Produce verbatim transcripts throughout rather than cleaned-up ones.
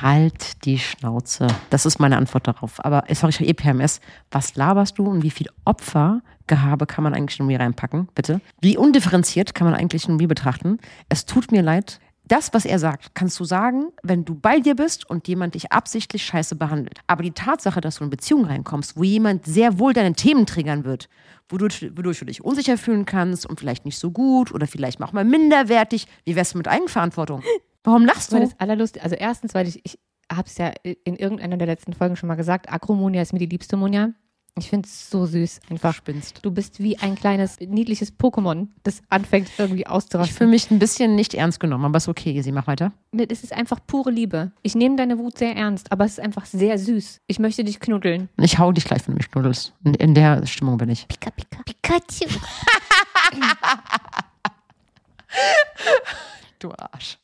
Halt die Schnauze. Das ist meine Antwort darauf. Aber sorry, ich habe eh P M S. Was laberst du und wie viel Opfergehabe kann man eigentlich in mir reinpacken? Bitte. Wie undifferenziert kann man eigentlich in mir betrachten? Es tut mir leid. Das, was er sagt, kannst du sagen, wenn du bei dir bist und jemand dich absichtlich scheiße behandelt. Aber die Tatsache, dass du in eine Beziehung reinkommst, wo jemand sehr wohl deine Themen triggern wird, wodurch, wodurch du dich unsicher fühlen kannst und vielleicht nicht so gut oder vielleicht auch mal minderwertig, wie wär's mit Eigenverantwortung? Warum lachst du? Das war das Allerlustige. Also erstens, weil ich, ich habe es ja in irgendeiner der letzten Folgen schon mal gesagt, Agromonia ist mir die liebste Monja. Ich finde es so süß einfach. Spinnst. Du bist wie ein kleines, niedliches Pokémon, das anfängt irgendwie auszurasten. Ich fühle mich ein bisschen nicht ernst genommen, aber ist okay, Isi, mach weiter. Es ist einfach pure Liebe. Ich nehme deine Wut sehr ernst, aber es ist einfach sehr süß. Ich möchte dich knuddeln. Ich hau dich gleich, wenn du mich knuddelst. In, in der Stimmung bin ich. Pika, pika. Pikachu. Du Arsch.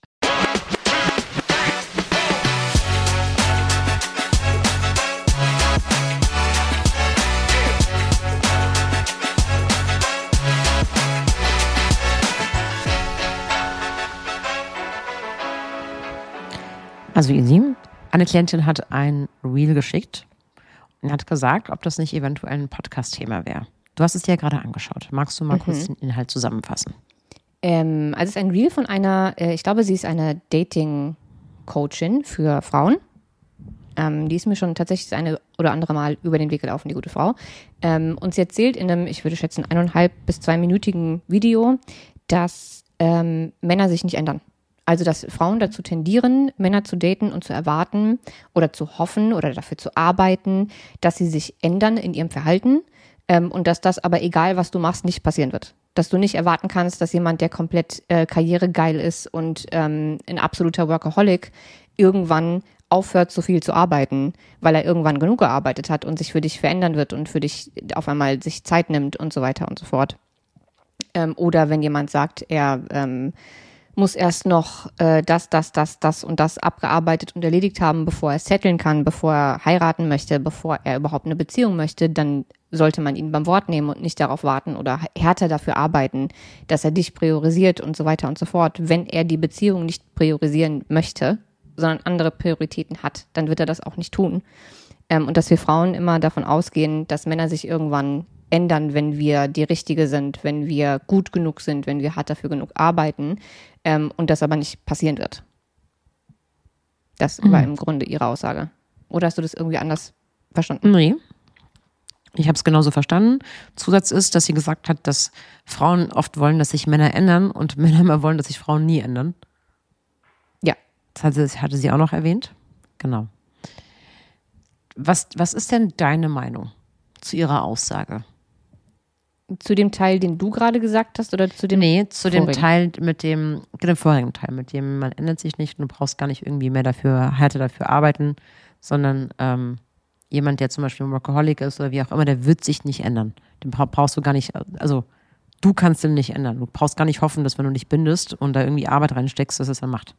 Also Isi, eine Klientin hat ein Reel geschickt und hat gesagt, ob das nicht eventuell ein Podcast-Thema wäre. Du hast es dir ja gerade angeschaut. Magst du mal mhm. kurz den Inhalt zusammenfassen? Ähm, also es ist ein Reel von einer, äh, ich glaube, sie ist eine Dating-Coachin für Frauen. Ähm, die ist mir schon tatsächlich das eine oder andere Mal über den Weg gelaufen, die gute Frau. Ähm, und sie erzählt in einem, ich würde schätzen, eineinhalb bis zweiminütigen Video, dass ähm, Männer sich nicht ändern. Also, dass Frauen dazu tendieren, Männer zu daten und zu erwarten oder zu hoffen oder dafür zu arbeiten, dass sie sich ändern in ihrem Verhalten ähm, und dass das aber, egal was du machst, nicht passieren wird. Dass du nicht erwarten kannst, dass jemand, der komplett äh, karrieregeil ist und ähm, ein absoluter Workaholic, irgendwann aufhört, so viel zu arbeiten, weil er irgendwann genug gearbeitet hat und sich für dich verändern wird und für dich auf einmal sich Zeit nimmt und so weiter und so fort. Ähm, oder wenn jemand sagt, er ähm, muss erst noch äh, das, das, das, das und das abgearbeitet und erledigt haben, bevor er setteln kann, bevor er heiraten möchte, bevor er überhaupt eine Beziehung möchte, dann sollte man ihn beim Wort nehmen und nicht darauf warten oder härter dafür arbeiten, dass er dich priorisiert und so weiter und so fort. Wenn er die Beziehung nicht priorisieren möchte, sondern andere Prioritäten hat, dann wird er das auch nicht tun. Ähm, und dass wir Frauen immer davon ausgehen, dass Männer sich irgendwann ändern, wenn wir die Richtige sind, wenn wir gut genug sind, wenn wir hart dafür genug arbeiten, ähm, und das aber nicht passieren wird. Das mhm. war im Grunde ihre Aussage. Oder hast du das irgendwie anders verstanden? Nee. Ich habe es genauso verstanden. Zusatz ist, dass sie gesagt hat, dass Frauen oft wollen, dass sich Männer ändern und Männer immer wollen, dass sich Frauen nie ändern. Ja. Das hatte, hatte sie auch noch erwähnt. Genau. Was, was ist denn deine Meinung zu ihrer Aussage? Zu dem Teil, den du gerade gesagt hast, oder zu dem Nee, zu vorigen? dem Teil mit dem, dem vorigen Teil, mit dem man ändert sich nicht und du brauchst gar nicht irgendwie mehr dafür, härter dafür arbeiten, sondern ähm, jemand, der zum Beispiel ein Workaholic ist oder wie auch immer, der wird sich nicht ändern. Den brauchst du gar nicht, also du kannst den nicht ändern. Du brauchst gar nicht hoffen, dass wenn du dich bindest und da irgendwie Arbeit reinsteckst, dass es dann macht.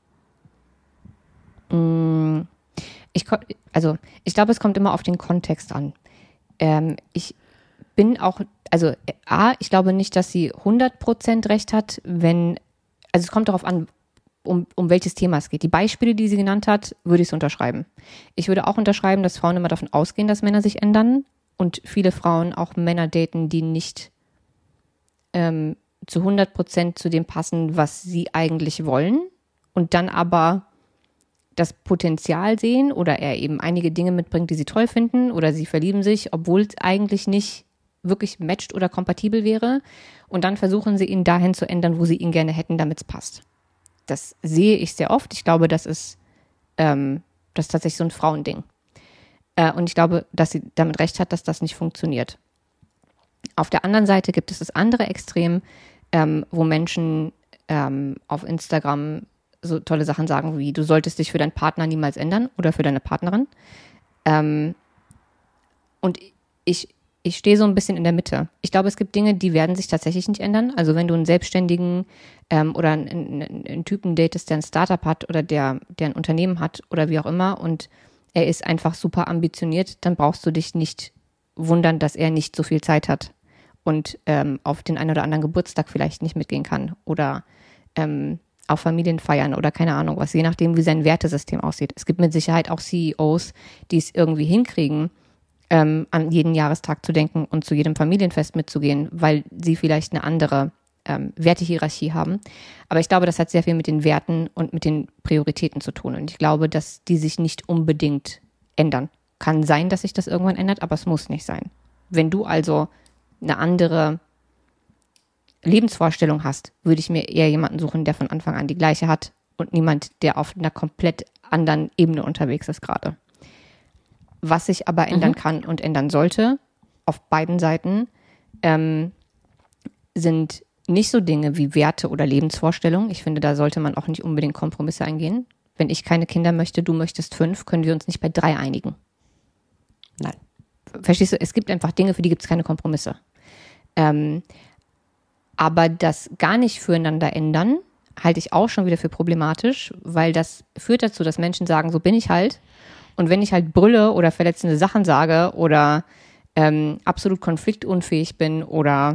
Ich, also ich glaube, es kommt immer auf den Kontext an. Ähm, ich bin auch, also A, ich glaube nicht, dass sie hundert Prozent recht hat, wenn, also es kommt darauf an, um, um welches Thema es geht. Die Beispiele, die sie genannt hat, würde ich es unterschreiben. Ich würde auch unterschreiben, dass Frauen immer davon ausgehen, dass Männer sich ändern und viele Frauen auch Männer daten, die nicht ähm, zu hundert Prozent zu dem passen, was sie eigentlich wollen und dann aber das Potenzial sehen oder er eben einige Dinge mitbringt, die sie toll finden oder sie verlieben sich, obwohl es eigentlich nicht wirklich matcht oder kompatibel wäre und dann versuchen sie ihn dahin zu ändern, wo sie ihn gerne hätten, damit es passt. Das sehe ich sehr oft. Ich glaube, das ist, ähm, das ist tatsächlich so ein Frauending. Äh, und ich glaube, dass sie damit recht hat, dass das nicht funktioniert. Auf der anderen Seite gibt es das andere Extrem, ähm, wo Menschen ähm, auf Instagram so tolle Sachen sagen wie, du solltest dich für deinen Partner niemals ändern oder für deine Partnerin. Ähm, und ich Ich stehe so ein bisschen in der Mitte. Ich glaube, es gibt Dinge, die werden sich tatsächlich nicht ändern. Also wenn du einen Selbstständigen ähm, oder einen, einen, einen Typen datest, der ein Startup hat oder der, der ein Unternehmen hat oder wie auch immer und er ist einfach super ambitioniert, dann brauchst du dich nicht wundern, dass er nicht so viel Zeit hat und ähm, auf den einen oder anderen Geburtstag vielleicht nicht mitgehen kann oder ähm, auf Familienfeiern oder keine Ahnung was, je nachdem, wie sein Wertesystem aussieht. Es gibt mit Sicherheit auch C E Os, die es irgendwie hinkriegen, ähm, an jeden Jahrestag zu denken und zu jedem Familienfest mitzugehen, weil sie vielleicht eine andere ähm, Wertehierarchie haben. Aber ich glaube, das hat sehr viel mit den Werten und mit den Prioritäten zu tun. Und ich glaube, dass die sich nicht unbedingt ändern. Kann sein, dass sich das irgendwann ändert, aber es muss nicht sein. Wenn du also eine andere Lebensvorstellung hast, würde ich mir eher jemanden suchen, der von Anfang an die gleiche hat und niemand, der auf einer komplett anderen Ebene unterwegs ist gerade. Was sich aber ändern mhm. kann und ändern sollte, auf beiden Seiten, ähm, sind nicht so Dinge wie Werte oder Lebensvorstellungen. Ich finde, da sollte man auch nicht unbedingt Kompromisse eingehen. Wenn ich keine Kinder möchte, du möchtest fünf, können wir uns nicht bei drei einigen. Nein. Verstehst du? Es gibt einfach Dinge, für die gibt es keine Kompromisse. Ähm, aber das gar nicht füreinander ändern, halte ich auch schon wieder für problematisch, weil das führt dazu, dass Menschen sagen, so bin ich halt. Und wenn ich halt brülle oder verletzende Sachen sage oder ähm, absolut konfliktunfähig bin oder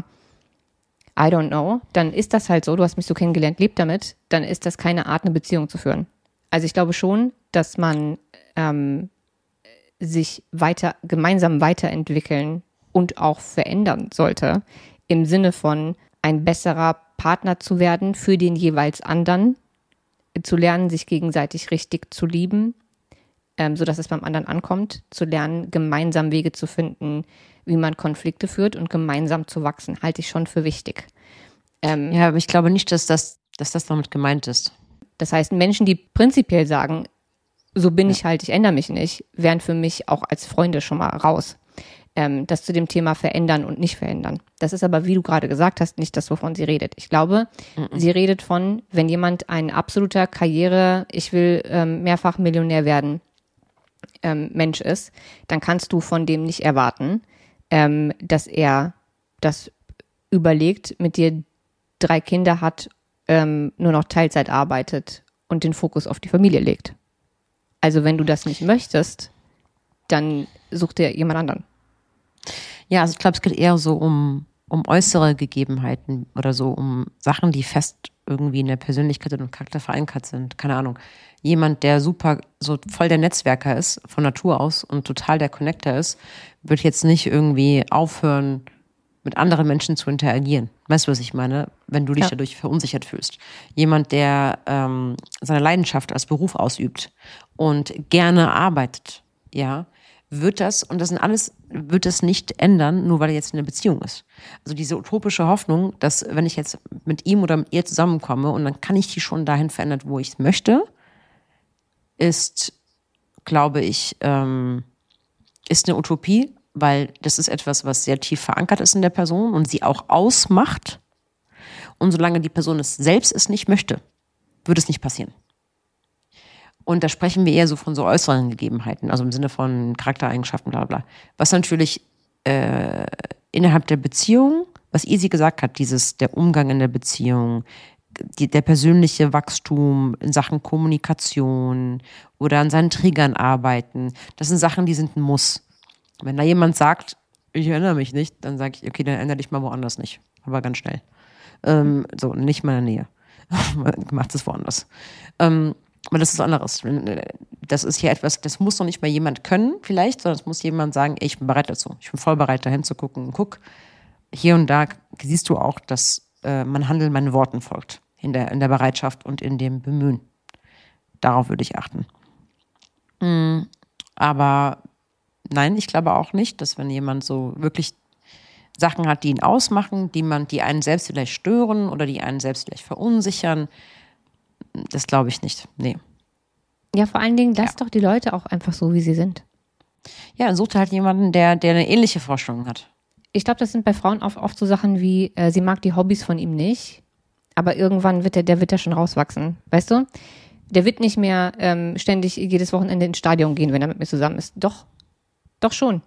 I don't know, dann ist das halt so, du hast mich so kennengelernt, leb damit, dann ist das keine Art, eine Beziehung zu führen. Also ich glaube schon, dass man ähm, sich weiter, gemeinsam weiterentwickeln und auch verändern sollte, im Sinne von ein besserer Partner zu werden für den jeweils anderen, zu lernen, sich gegenseitig richtig zu lieben, ähm, sodass es beim anderen ankommt, zu lernen, gemeinsam Wege zu finden, wie man Konflikte führt und gemeinsam zu wachsen, halte ich schon für wichtig. Ähm, ja, aber ich glaube nicht, dass das, dass das damit gemeint ist. Das heißt, Menschen, die prinzipiell sagen, so bin ja. ich halt, ich ändere mich nicht, wären für mich auch als Freunde schon mal raus. Ähm, das zu dem Thema verändern und nicht verändern. Das ist aber, wie du gerade gesagt hast, nicht das, wovon sie redet. Ich glaube, mhm. sie redet von, wenn jemand ein absoluter Karriere, ich will ähm, mehrfach Millionär werden, ähm, Mensch ist, dann kannst du von dem nicht erwarten, ähm, dass er das überlegt, mit dir drei Kinder hat, ähm, nur noch Teilzeit arbeitet und den Fokus auf die Familie legt. Also wenn du das nicht möchtest, dann such dir jemand anderen. Ja, also ich glaube, es geht eher so um, um äußere Gegebenheiten oder so um Sachen, die fest irgendwie in der Persönlichkeit und im Charakter verankert sind. Keine Ahnung. Jemand, der super, so voll der Netzwerker ist, von Natur aus und total der Connector ist, wird jetzt nicht irgendwie aufhören, mit anderen Menschen zu interagieren. Weißt du, was ich meine? Wenn du dich ja. dadurch verunsichert fühlst. Jemand, der ähm, seine Leidenschaft als Beruf ausübt und gerne arbeitet, ja, wird das, und das sind alles, wird das nicht ändern, nur weil er jetzt in einer Beziehung ist. Also diese utopische Hoffnung, dass wenn ich jetzt mit ihm oder mit ihr zusammenkomme und dann kann ich die schon dahin verändern, wo ich es möchte, ist, glaube ich, ähm, ist eine Utopie, weil das ist etwas, was sehr tief verankert ist in der Person und sie auch ausmacht. Und solange die Person es selbst es nicht möchte, würde es nicht passieren. Und da sprechen wir eher so von so äußeren Gegebenheiten, also im Sinne von Charaktereigenschaften, bla bla. Was natürlich äh, innerhalb der Beziehung, was Isi gesagt hat, dieses der Umgang in der Beziehung, die, der persönliche Wachstum in Sachen Kommunikation oder an seinen Triggern arbeiten, das sind Sachen, die sind ein Muss. Wenn da jemand sagt, ich erinnere mich nicht, dann sage ich, okay, dann ändere dich mal woanders nicht. Aber ganz schnell. Ähm, so, nicht in meiner Nähe. Macht es woanders. Ähm, aber das ist anderes. Das ist hier etwas, das muss noch nicht mal jemand können, vielleicht, sondern es muss jemand sagen, ey, ich bin bereit dazu. Ich bin voll bereit, dahin zu gucken. Und guck, hier und da siehst du auch, dass äh, mein Handeln meinen Worten folgt. In der, in der Bereitschaft und in dem Bemühen. Darauf würde ich achten. Mhm. Aber nein, ich glaube auch nicht, dass wenn jemand so wirklich Sachen hat, die ihn ausmachen, die man, die einen selbst vielleicht stören oder die einen selbst vielleicht verunsichern, das glaube ich nicht. Nee. Ja, vor allen Dingen, lass ja. doch die Leute auch einfach so, wie sie sind. Ja, dann sucht halt jemanden, der, der eine ähnliche Vorstellung hat. Ich glaube, das sind bei Frauen oft, oft so Sachen wie, äh, sie mag die Hobbys von ihm nicht, aber irgendwann wird der, der wird ja schon rauswachsen. Weißt du? Der wird nicht mehr ähm, ständig jedes Wochenende ins Stadion gehen, wenn er mit mir zusammen ist. Doch. Doch schon.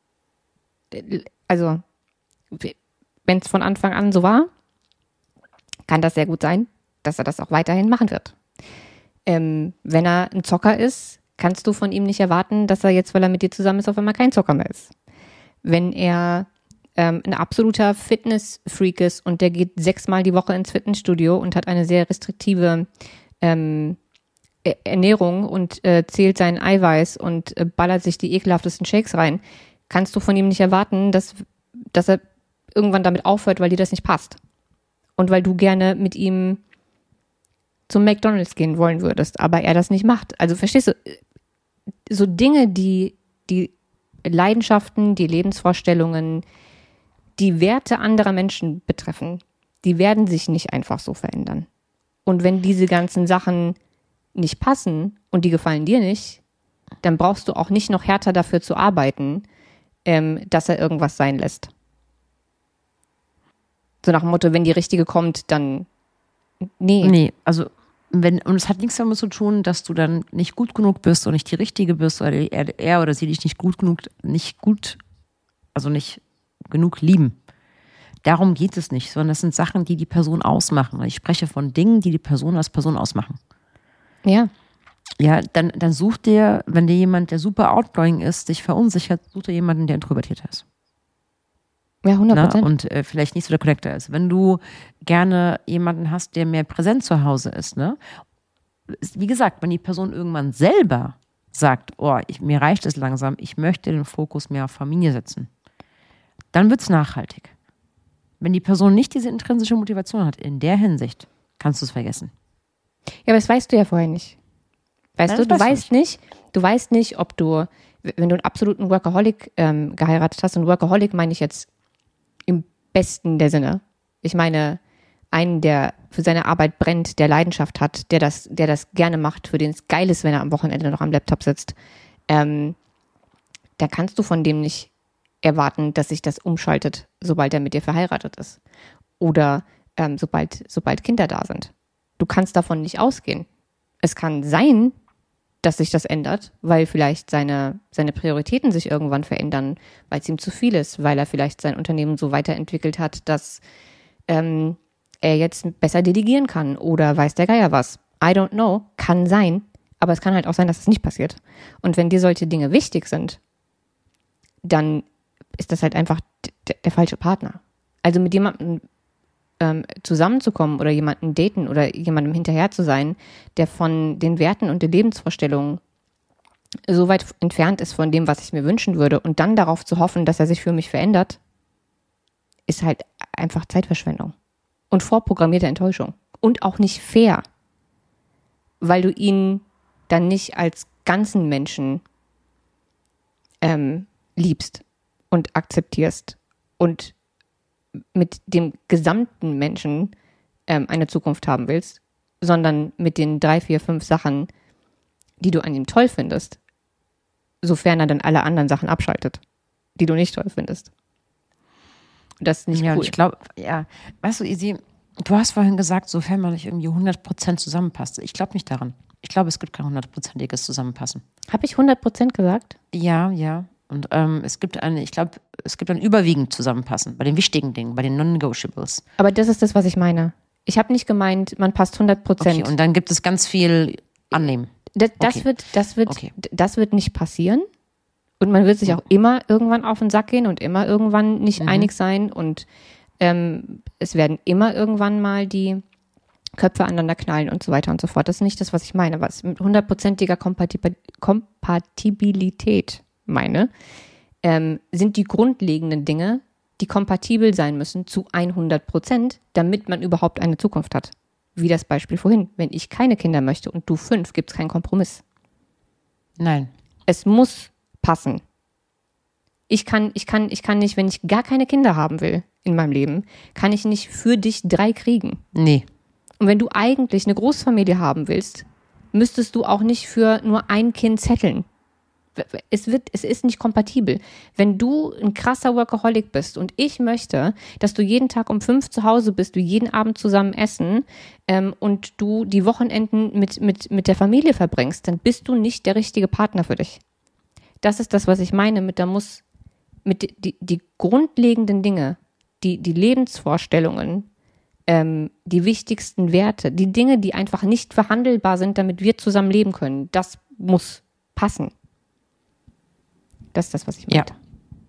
Also, wenn es von Anfang an so war, kann das sehr gut sein, dass er das auch weiterhin machen wird. Ähm, wenn er ein Zocker ist, kannst du von ihm nicht erwarten, dass er jetzt, weil er mit dir zusammen ist, auf einmal kein Zocker mehr ist. Wenn er ähm, ein absoluter Fitness-Freak ist und der geht sechsmal die Woche ins Fitnessstudio und hat eine sehr restriktive ähm, Ernährung und äh, zählt sein Eiweiß und äh, ballert sich die ekelhaftesten Shakes rein, kannst du von ihm nicht erwarten, dass, dass er irgendwann damit aufhört, weil dir das nicht passt. Und weil du gerne mit ihm zum McDonald's gehen wollen würdest, aber er das nicht macht. Also verstehst du, so Dinge, die die Leidenschaften, die Lebensvorstellungen, die Werte anderer Menschen betreffen, die werden sich nicht einfach so verändern. Und wenn diese ganzen Sachen nicht passen und die gefallen dir nicht, dann brauchst du auch nicht noch härter dafür zu arbeiten, ähm, dass er irgendwas sein lässt. So nach dem Motto, wenn die richtige kommt, dann nee. Nee, also wenn, und es hat nichts damit zu tun, dass du dann nicht gut genug bist und nicht die richtige bist oder er, er oder sie dich nicht gut genug, nicht gut, also nicht genug lieben. Darum geht es nicht, sondern das sind Sachen, die die Person ausmachen. Ich spreche von Dingen, die die Person als Person ausmachen. Ja. Ja, dann, dann such dir, wenn dir jemand, der super outgoing ist, dich verunsichert, such dir jemanden, der introvertierter ist. Ja, hundert Prozent. Na, und äh, vielleicht nicht so der Connector ist. Wenn du gerne jemanden hast, der mehr präsent zu Hause ist, ne? Wie gesagt, wenn die Person irgendwann selber sagt, oh, ich, mir reicht es langsam, ich möchte den Fokus mehr auf Familie setzen, dann wird es nachhaltig. Wenn die Person nicht diese intrinsische Motivation hat, in der Hinsicht, kannst du es vergessen. Ja, aber das weißt du ja vorher nicht. Weißt Nein, du, du weißt weißt du nicht. nicht, du weißt nicht, ob du, wenn du einen absoluten Workaholic ähm, geheiratet hast, und Workaholic meine ich jetzt im besten der Sinne. Ich meine, einen, der für seine Arbeit brennt, der Leidenschaft hat, der das, der das gerne macht, für den es geil ist, wenn er am Wochenende noch am Laptop sitzt, ähm, da kannst du von dem nicht erwarten, dass sich das umschaltet, sobald er mit dir verheiratet ist. Oder ähm, sobald, sobald Kinder da sind. Du kannst davon nicht ausgehen. Es kann sein, dass sich das ändert, weil vielleicht seine, seine Prioritäten sich irgendwann verändern, weil es ihm zu viel ist, weil er vielleicht sein Unternehmen so weiterentwickelt hat, dass ähm, er jetzt besser delegieren kann oder weiß der Geier was. I don't know, kann sein, aber es kann halt auch sein, dass es nicht passiert. Und wenn dir solche Dinge wichtig sind, dann ist das halt einfach d- der falsche Partner. Also mit jemandem ähm, zusammenzukommen oder jemanden daten oder jemandem hinterher zu sein, der von den Werten und den Lebensvorstellungen so weit entfernt ist von dem, was ich mir wünschen würde und dann darauf zu hoffen, dass er sich für mich verändert, ist halt einfach Zeitverschwendung und vorprogrammierte Enttäuschung und auch nicht fair, weil du ihn dann nicht als ganzen Menschen ähm, liebst und akzeptierst und mit dem gesamten Menschen ähm, eine Zukunft haben willst, sondern mit den drei, vier, fünf Sachen, die du an ihm toll findest, sofern er dann alle anderen Sachen abschaltet, die du nicht toll findest. Das ist nicht ja, cool. Ich glaube, ja, weißt du, Isi, du hast vorhin gesagt, sofern man nicht irgendwie hundert Prozent zusammenpasst. Ich glaube nicht daran. Ich glaube, es gibt kein hundertprozentiges Zusammenpassen. Habe ich hundert Prozent gesagt? Ja, ja. Und ähm, es gibt eine, ich glaube, es gibt ein überwiegend Zusammenpassen bei den wichtigen Dingen, bei den Non-Negotiables. Aber das ist das, was ich meine. Ich habe nicht gemeint, man passt hundert Prozent. Okay, und dann gibt es ganz viel Annehmen. Das, das, Okay. wird, das, wird, Okay. das wird nicht passieren. Und man wird sich auch immer irgendwann auf den Sack gehen und immer irgendwann nicht Mhm. einig sein. Und ähm, es werden immer irgendwann mal die Köpfe aneinander knallen und so weiter und so fort. Das ist nicht das, was ich meine. Was mit hundertprozentiger Kompatib- Kompatibilität meine, ähm, sind die grundlegenden Dinge, die kompatibel sein müssen zu hundert Prozent, damit man überhaupt eine Zukunft hat. Wie das Beispiel vorhin. Wenn ich keine Kinder möchte und du fünf, gibt es keinen Kompromiss. Nein. Es muss passen. Ich kann, ich kann, ich kann nicht, wenn ich gar keine Kinder haben will in meinem Leben, kann ich nicht für dich drei kriegen. Nee. Und wenn du eigentlich eine Großfamilie haben willst, müsstest du auch nicht für nur ein Kind zetteln. Es wird, es ist nicht kompatibel. Wenn du ein krasser Workaholic bist und ich möchte, dass du jeden Tag um fünf zu Hause bist, wir jeden Abend zusammen essen ähm, und du die Wochenenden mit, mit, mit der Familie verbringst, dann bist du nicht der richtige Partner für dich. Das ist das, was ich meine mit, da muss, mit die, die grundlegenden Dinge, die, die Lebensvorstellungen, ähm, die wichtigsten Werte, die Dinge, die einfach nicht verhandelbar sind, damit wir zusammen leben können, das muss passen. Das ist das, was ich meinte. Ja.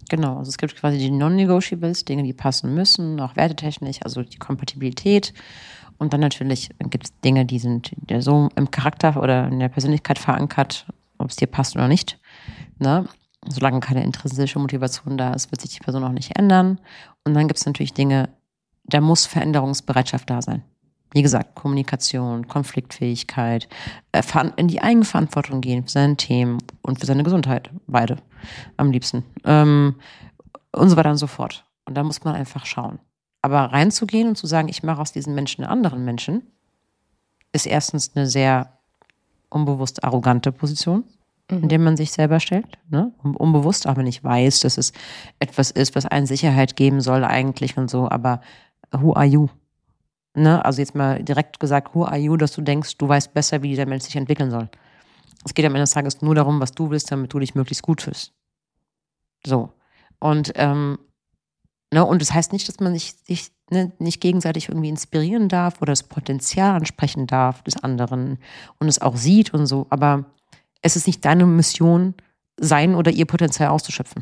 Genau, also es gibt quasi die Non-Negotiables, Dinge, die passen müssen, auch wertetechnisch, also die Kompatibilität. Und dann natürlich gibt es Dinge, die sind so im Charakter oder in der Persönlichkeit verankert, ob es dir passt oder nicht. Ne? Solange keine intrinsische Motivation da ist, wird sich die Person auch nicht ändern. Und dann gibt es natürlich Dinge, da muss Veränderungsbereitschaft da sein. Wie gesagt, Kommunikation, Konfliktfähigkeit, in die Eigenverantwortung gehen für seine Themen und für seine Gesundheit. Beide am liebsten. Ähm, und so weiter und so fort. Und da muss man einfach schauen. Aber reinzugehen und zu sagen, ich mache aus diesen Menschen einen anderen Menschen, ist erstens eine sehr unbewusst arrogante Position, mhm. in der man sich selber stellt. Ne? Unbewusst, aber nicht weiß, dass es etwas ist, was einen Sicherheit geben soll eigentlich und so. Aber who are you? Ne? Also jetzt mal direkt gesagt, who are you, dass du denkst, du weißt besser, wie dieser Mensch sich entwickeln soll. Es geht am Ende des Tages nur darum, was du willst, damit du dich möglichst gut fühlst. So. Und, ähm, ne? Und das heißt nicht, dass man sich, sich ne, nicht gegenseitig irgendwie inspirieren darf oder das Potenzial ansprechen darf des anderen und es auch sieht und so. Aber es ist nicht deine Mission, sein oder ihr Potenzial auszuschöpfen.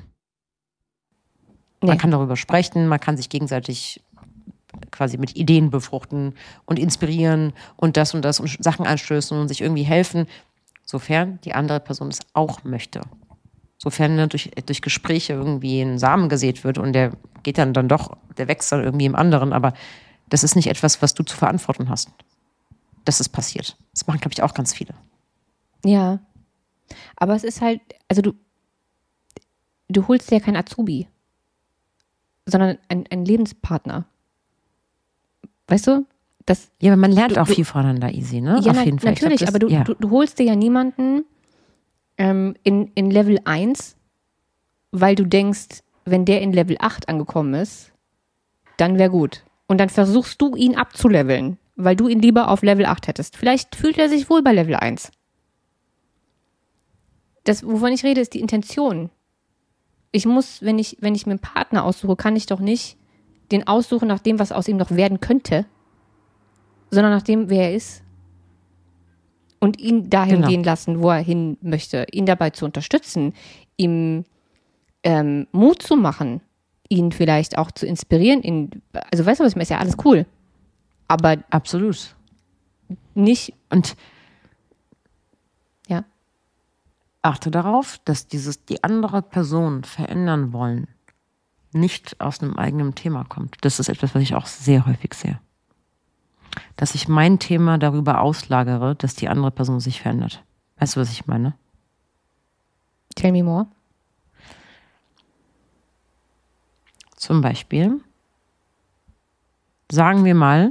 Nee. Man kann darüber sprechen, man kann sich gegenseitig quasi mit Ideen befruchten und inspirieren und das und das und Sachen anstößen und sich irgendwie helfen, sofern die andere Person es auch möchte. Sofern ne, durch, durch Gespräche irgendwie ein Samen gesät wird und der geht dann, dann doch, der wächst dann irgendwie im anderen, aber das ist nicht etwas, was du zu verantworten hast. Das ist passiert. Das machen, glaube ich, auch ganz viele. Ja, aber es ist halt, also du, du holst dir ja kein Azubi, sondern einen Lebenspartner. Weißt du? Das, ja, aber man lernt du, auch du, viel voneinander easy, ne? Ja, Auf na, jeden Fall. natürlich, glaub, das, aber du, ja. du, du holst dir ja niemanden ähm, in, in Level eins, weil du denkst, wenn der in Level acht angekommen ist, dann wäre gut. Und dann versuchst du ihn abzuleveln, weil du ihn lieber auf Level acht hättest. Vielleicht fühlt er sich wohl bei Level eins. Das, wovon ich rede, ist die Intention. Ich muss, wenn ich, wenn ich mir einen Partner aussuche, kann ich doch nicht den aussuchen nach dem, was aus ihm noch werden könnte, sondern nach dem, wer er ist. Und ihn dahin genau. gehen lassen, wo er hin möchte. Ihn dabei zu unterstützen, ihm ähm, Mut zu machen, ihn vielleicht auch zu inspirieren. Ihn, also weißt du was, ist ja alles cool. Aber absolut. Nicht. Und ja. Achte darauf, dass dieses die andere Person verändern wollen nicht aus einem eigenen Thema kommt. Das ist etwas, was ich auch sehr häufig sehe. Dass ich mein Thema darüber auslagere, dass die andere Person sich verändert. Weißt du, was ich meine? Tell me more. Zum Beispiel, sagen wir mal,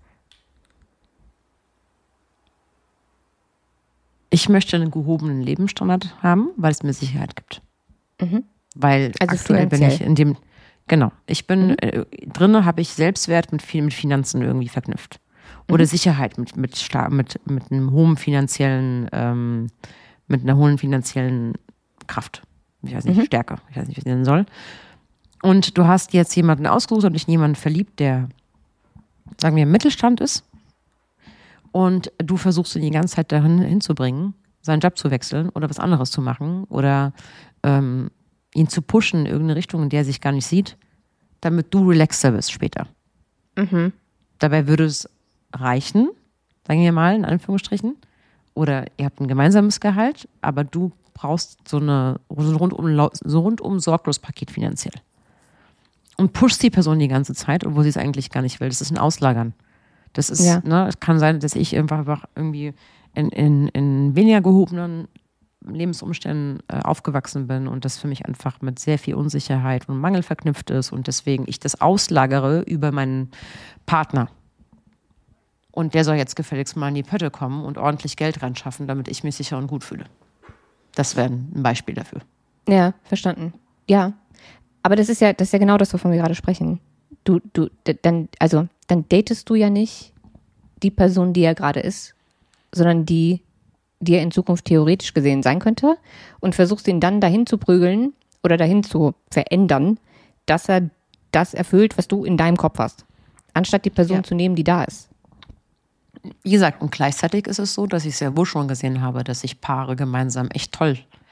ich möchte einen gehobenen Lebensstandard haben, weil es mir Sicherheit gibt. Mhm. Weil also aktuell bin ich in dem, genau, ich bin, mhm. äh, drinne habe ich Selbstwert mit viel mit Finanzen irgendwie verknüpft. Oder mhm. Sicherheit mit, mit, mit, mit einem hohen finanziellen, ähm, mit einer hohen finanziellen Kraft. Ich weiß nicht, mhm. Stärke, ich weiß nicht, wie ich nennen soll. Und du hast jetzt jemanden ausgesucht und dich in jemanden verliebt, der, sagen wir, im Mittelstand ist. Und du versuchst ihn die ganze Zeit dahin hinzubringen, seinen Job zu wechseln oder was anderes zu machen oder ähm, ihn zu pushen in irgendeine Richtung, in der er sich gar nicht sieht, damit du relaxter bist später. Mhm. Dabei würde es reichen, sagen wir mal, in Anführungsstrichen, oder ihr habt ein gemeinsames Gehalt, aber du brauchst so, eine, so ein rundum, so rundum sorglos Paket finanziell. Und pushst die Person die ganze Zeit, obwohl sie es eigentlich gar nicht will. Das ist ein Auslagern. Das ist, ja. ne, es kann sein, dass ich einfach irgendwie in, in, in weniger gehobenen Lebensumständen äh, aufgewachsen bin und das für mich einfach mit sehr viel Unsicherheit und Mangel verknüpft ist und deswegen ich das auslagere über meinen Partner. Und der soll jetzt gefälligst mal in die Pötte kommen und ordentlich Geld reinschaffen, damit ich mich sicher und gut fühle. Das wäre ein Beispiel dafür. Ja, verstanden. Ja, aber das ist ja, das ist ja genau das, wovon wir gerade sprechen. Du, du, dann, also, dann datest du ja nicht die Person, die er gerade ist, sondern die, die er in Zukunft theoretisch gesehen sein könnte und versuchst ihn dann dahin zu prügeln oder dahin zu verändern, dass er das erfüllt, was du in deinem Kopf hast, anstatt die Person ja. zu nehmen, die da ist. Wie gesagt, und gleichzeitig ist es so, dass ich sehr wohl schon gesehen habe, dass sich Paare gemeinsam echt toll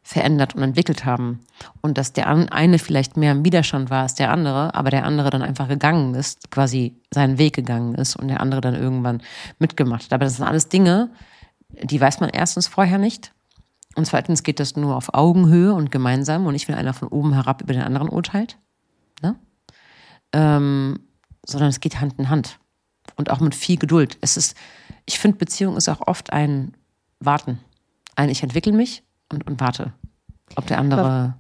verändert und entwickelt haben. Und dass der eine vielleicht mehr im Widerstand war als der andere, aber der andere dann einfach gegangen ist, quasi seinen Weg gegangen ist und der andere dann irgendwann mitgemacht hat. Aber das sind alles Dinge, die weiß man erstens vorher nicht. Und zweitens geht das nur auf Augenhöhe und gemeinsam und nicht, wenn einer von oben herab über den anderen urteilt. Ne? Ähm, sondern es geht Hand in Hand. Und auch mit viel Geduld. Es ist, ich finde, Beziehung ist auch oft ein Warten. Ein Ich entwickle mich und, und warte. Ob der andere. Aber,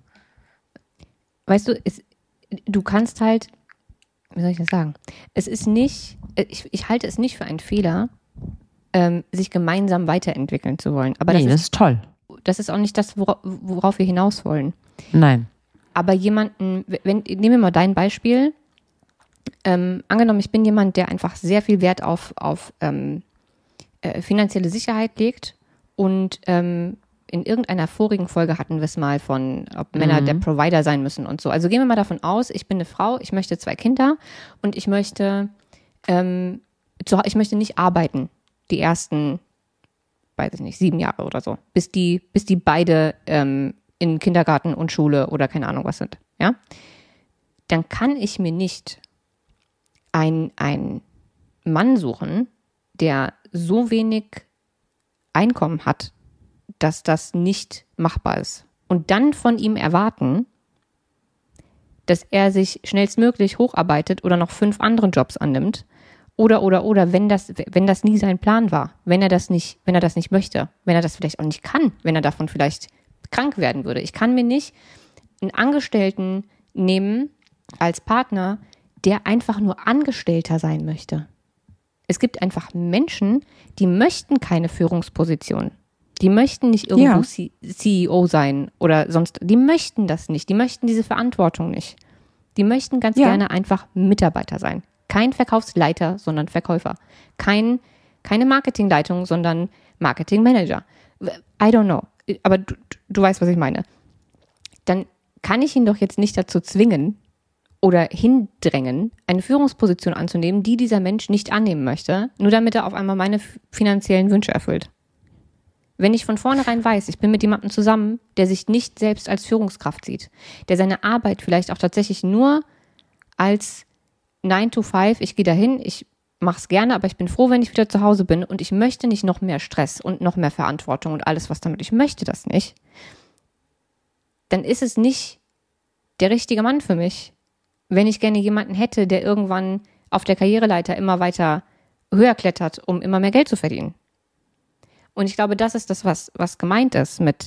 weißt du, es, du kannst halt, wie soll ich das sagen? Es ist nicht, ich, ich halte es nicht für einen Fehler, ähm, sich gemeinsam weiterentwickeln zu wollen. Aber nee, das, das ist, ist toll. Das ist auch nicht das, worauf, worauf wir hinaus wollen. Nein. Aber jemanden, wenn, nehmen wir mal dein Beispiel. Ähm, angenommen, ich bin jemand, der einfach sehr viel Wert auf, auf ähm, äh, finanzielle Sicherheit legt und ähm, in irgendeiner vorigen Folge hatten wir es mal von, ob Männer Mhm. der Provider sein müssen und so. Also gehen wir mal davon aus, ich bin eine Frau, ich möchte zwei Kinder und ich möchte, ähm, zu, ich möchte nicht arbeiten, die ersten, weiß ich nicht, sieben Jahre oder so, bis die, bis die beide ähm, in Kindergarten und Schule oder keine Ahnung was sind, ja? Dann kann ich mir nicht ein, ein Mann suchen, der so wenig Einkommen hat, dass das nicht machbar ist. Und dann von ihm erwarten, dass er sich schnellstmöglich hocharbeitet oder noch fünf anderen Jobs annimmt. Oder, oder, oder, wenn das, wenn das nie sein Plan war, wenn er das nicht, wenn er das nicht möchte, wenn er das vielleicht auch nicht kann, wenn er davon vielleicht krank werden würde. Ich kann mir nicht einen Angestellten nehmen als Partner, der einfach nur Angestellter sein möchte. Es gibt einfach Menschen, die möchten keine Führungsposition. Die möchten nicht irgendwo Ja. C E O sein oder sonst. Die möchten das nicht. Die möchten diese Verantwortung nicht. Die möchten ganz Ja. gerne einfach Mitarbeiter sein. Kein Verkaufsleiter, sondern Verkäufer. Kein, keine Marketingleitung, sondern Marketingmanager. I don't know. Aber du, du weißt, was ich meine. Dann kann ich ihn doch jetzt nicht dazu zwingen oder hindrängen, eine Führungsposition anzunehmen, die dieser Mensch nicht annehmen möchte, nur damit er auf einmal meine finanziellen Wünsche erfüllt. Wenn ich von vornherein weiß, ich bin mit jemandem zusammen, der sich nicht selbst als Führungskraft sieht, der seine Arbeit vielleicht auch tatsächlich nur als nine to five, ich gehe dahin, ich mache es gerne, aber ich bin froh, wenn ich wieder zu Hause bin und ich möchte nicht noch mehr Stress und noch mehr Verantwortung und alles, was damit, ich möchte das nicht, dann ist es nicht der richtige Mann für mich. Wenn ich gerne jemanden hätte, der irgendwann auf der Karriereleiter immer weiter höher klettert, um immer mehr Geld zu verdienen. Und ich glaube, das ist das, was, was gemeint ist mit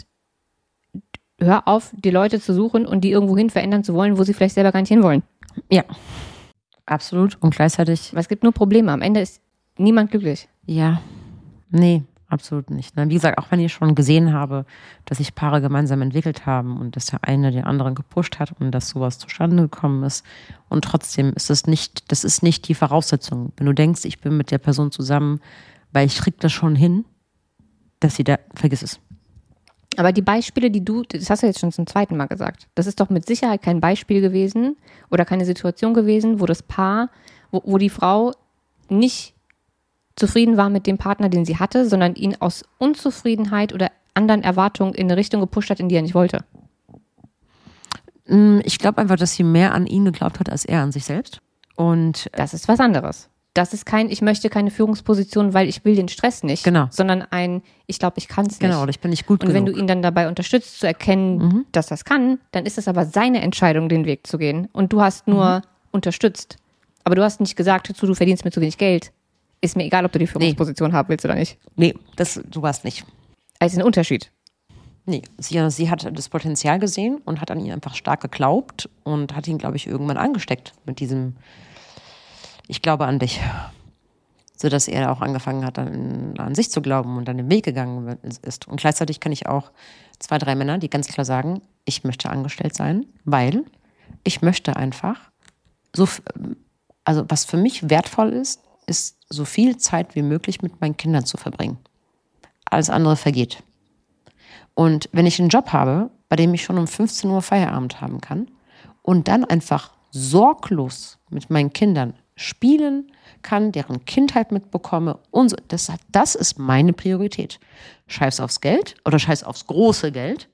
hör auf, die Leute zu suchen und die irgendwohin verändern zu wollen, wo sie vielleicht selber gar nicht hinwollen. Ja, absolut. Und gleichzeitig, Weil es gibt nur Probleme. Am Ende ist niemand glücklich. ja, nee, absolut nicht. Wie gesagt, auch wenn ich schon gesehen habe, dass sich Paare gemeinsam entwickelt haben und dass der eine den anderen gepusht hat und dass sowas zustande gekommen ist. Und trotzdem ist es nicht, das ist nicht die Voraussetzung. Wenn du denkst, ich bin mit der Person zusammen, weil ich krieg das schon hin, dass sie da, vergiss es. Aber die Beispiele, die du, das hast du jetzt schon zum zweiten Mal gesagt, das ist doch mit Sicherheit kein Beispiel gewesen oder keine Situation gewesen, wo das Paar, wo, wo die Frau nicht zufrieden war mit dem Partner, den sie hatte, sondern ihn aus Unzufriedenheit oder anderen Erwartungen in eine Richtung gepusht hat, in die er nicht wollte. Ich glaube einfach, dass sie mehr an ihn geglaubt hat, als er an sich selbst. Und Das ist was anderes. Das ist kein, ich möchte keine Führungsposition, weil ich will den Stress nicht, Genau. sondern ein, ich glaube, ich kann es nicht. genau, oder ich bin nicht gut Und wenn genug. du ihn dann dabei unterstützt, zu erkennen, Mhm. dass das kann, dann ist es aber seine Entscheidung, den Weg zu gehen. Und du hast nur Mhm. unterstützt. Aber du hast nicht gesagt, hör zu, du verdienst mir zu wenig Geld. Ist mir egal, ob du die Führungsposition haben willst oder nicht. Nee, das, du warst nicht. Das ist ein Unterschied. Nee, sie, sie hat das Potenzial gesehen und hat an ihn einfach stark geglaubt und hat ihn, glaube ich, irgendwann angesteckt mit diesem Ich glaube an dich. Sodass er auch angefangen hat, dann an sich zu glauben und dann den Weg gegangen ist. Und gleichzeitig kann ich auch zwei, drei Männer, die ganz klar sagen, ich möchte angestellt sein, weil ich möchte einfach so, also was für mich wertvoll ist, ist so viel Zeit wie möglich mit meinen Kindern zu verbringen. Alles andere vergeht. Und wenn ich einen Job habe, bei dem ich schon um fünfzehn Uhr Feierabend haben kann und dann einfach sorglos mit meinen Kindern spielen kann, deren Kindheit mitbekomme und so, das, das ist meine Priorität. Scheiß aufs Geld oder scheiß aufs große Geld,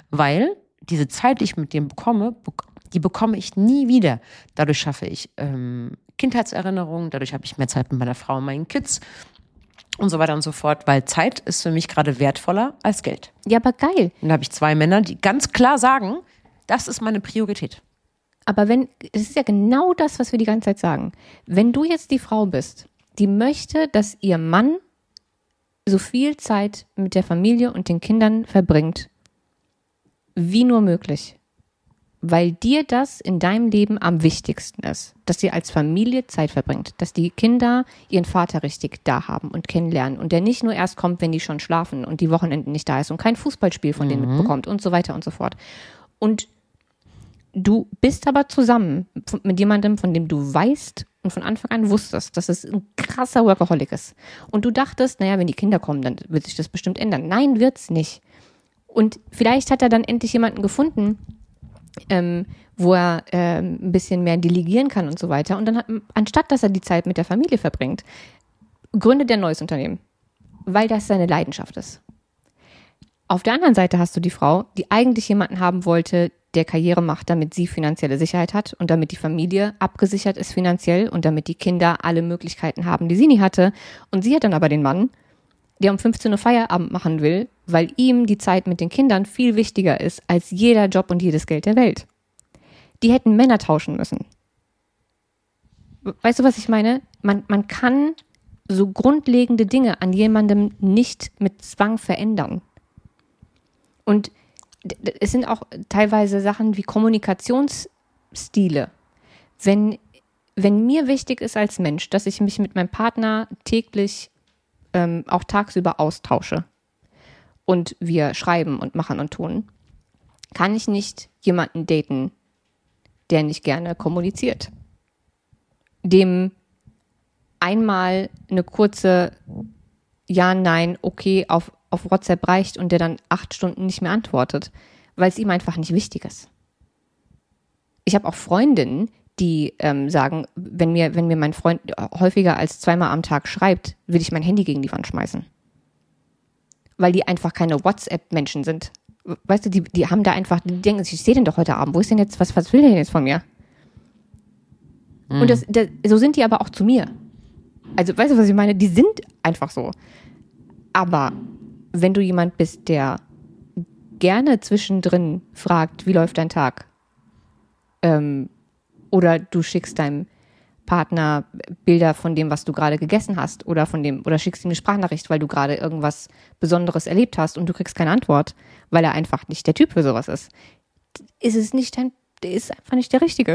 weil diese Zeit, die ich mit dem bekomme, die bekomme ich nie wieder. Dadurch schaffe ich ähm, Kindheitserinnerungen, dadurch habe ich mehr Zeit mit meiner Frau und meinen Kids und so weiter und so fort, weil Zeit ist für mich gerade wertvoller als Geld. Ja, aber geil. Und da habe ich zwei Männer, die ganz klar sagen, das ist meine Priorität. Aber wenn, das ist ja genau das, was wir die ganze Zeit sagen. Wenn du jetzt die Frau bist, die möchte, dass ihr Mann so viel Zeit mit der Familie und den Kindern verbringt, wie nur möglich, weil dir das in deinem Leben am wichtigsten ist, dass ihr als Familie Zeit verbringt, dass die Kinder ihren Vater richtig da haben und kennenlernen und der nicht nur erst kommt, wenn die schon schlafen und die Wochenenden nicht da ist und kein Fußballspiel von denen mhm. mitbekommt und so weiter und so fort. Und du bist aber zusammen mit jemandem, von dem du weißt und von Anfang an wusstest, dass es ein krasser Workaholic ist. Und du dachtest, naja, wenn die Kinder kommen, dann wird sich das bestimmt ändern. Nein, wird's nicht. Und vielleicht hat er dann endlich jemanden gefunden, ähm, wo er ähm, ein bisschen mehr delegieren kann und so weiter. Und dann hat, anstatt dass er die Zeit mit der Familie verbringt, gründet er ein neues Unternehmen, weil das seine Leidenschaft ist. Auf der anderen Seite hast du die Frau, die eigentlich jemanden haben wollte, der Karriere macht, damit sie finanzielle Sicherheit hat und damit die Familie abgesichert ist finanziell und damit die Kinder alle Möglichkeiten haben, die sie nie hatte. Und sie hat dann aber den Mann, der um fünfzehn Uhr Feierabend machen will, weil ihm die Zeit mit den Kindern viel wichtiger ist als jeder Job und jedes Geld der Welt. Die hätten Männer tauschen müssen. Weißt du, was ich meine? Man, man kann so grundlegende Dinge an jemandem nicht mit Zwang verändern. Und es sind auch teilweise Sachen wie Kommunikationsstile. Wenn, wenn mir wichtig ist als Mensch, dass ich mich mit meinem Partner täglich, ähm, auch tagsüber austausche und wir schreiben und machen und tun, kann ich nicht jemanden daten, der nicht gerne kommuniziert. Dem einmal eine kurze Ja, Nein, okay auf auf WhatsApp reicht und der dann acht Stunden nicht mehr antwortet, weil es ihm einfach nicht wichtig ist. Ich habe auch Freundinnen, die ähm, sagen, wenn mir, wenn mir mein Freund häufiger als zweimal am Tag schreibt, will ich mein Handy gegen die Wand schmeißen. Weil die einfach keine WhatsApp-Menschen sind. Weißt du, die, die haben da einfach, die denken sich, ich sehe den doch heute Abend, wo ist denn jetzt, was, was will der denn jetzt von mir? Mhm. Und das, das, so sind die aber auch zu mir. Also, weißt du, was ich meine? Die sind einfach so. Aber wenn du jemand bist, der gerne zwischendrin fragt, wie läuft dein Tag? Ähm, oder du schickst deinem Partner Bilder von dem, was du gerade gegessen hast, oder von dem, oder schickst ihm eine Sprachnachricht, weil du gerade irgendwas Besonderes erlebt hast und du kriegst keine Antwort, weil er einfach nicht der Typ für sowas ist. Ist es nicht dein, der ist einfach nicht der Richtige.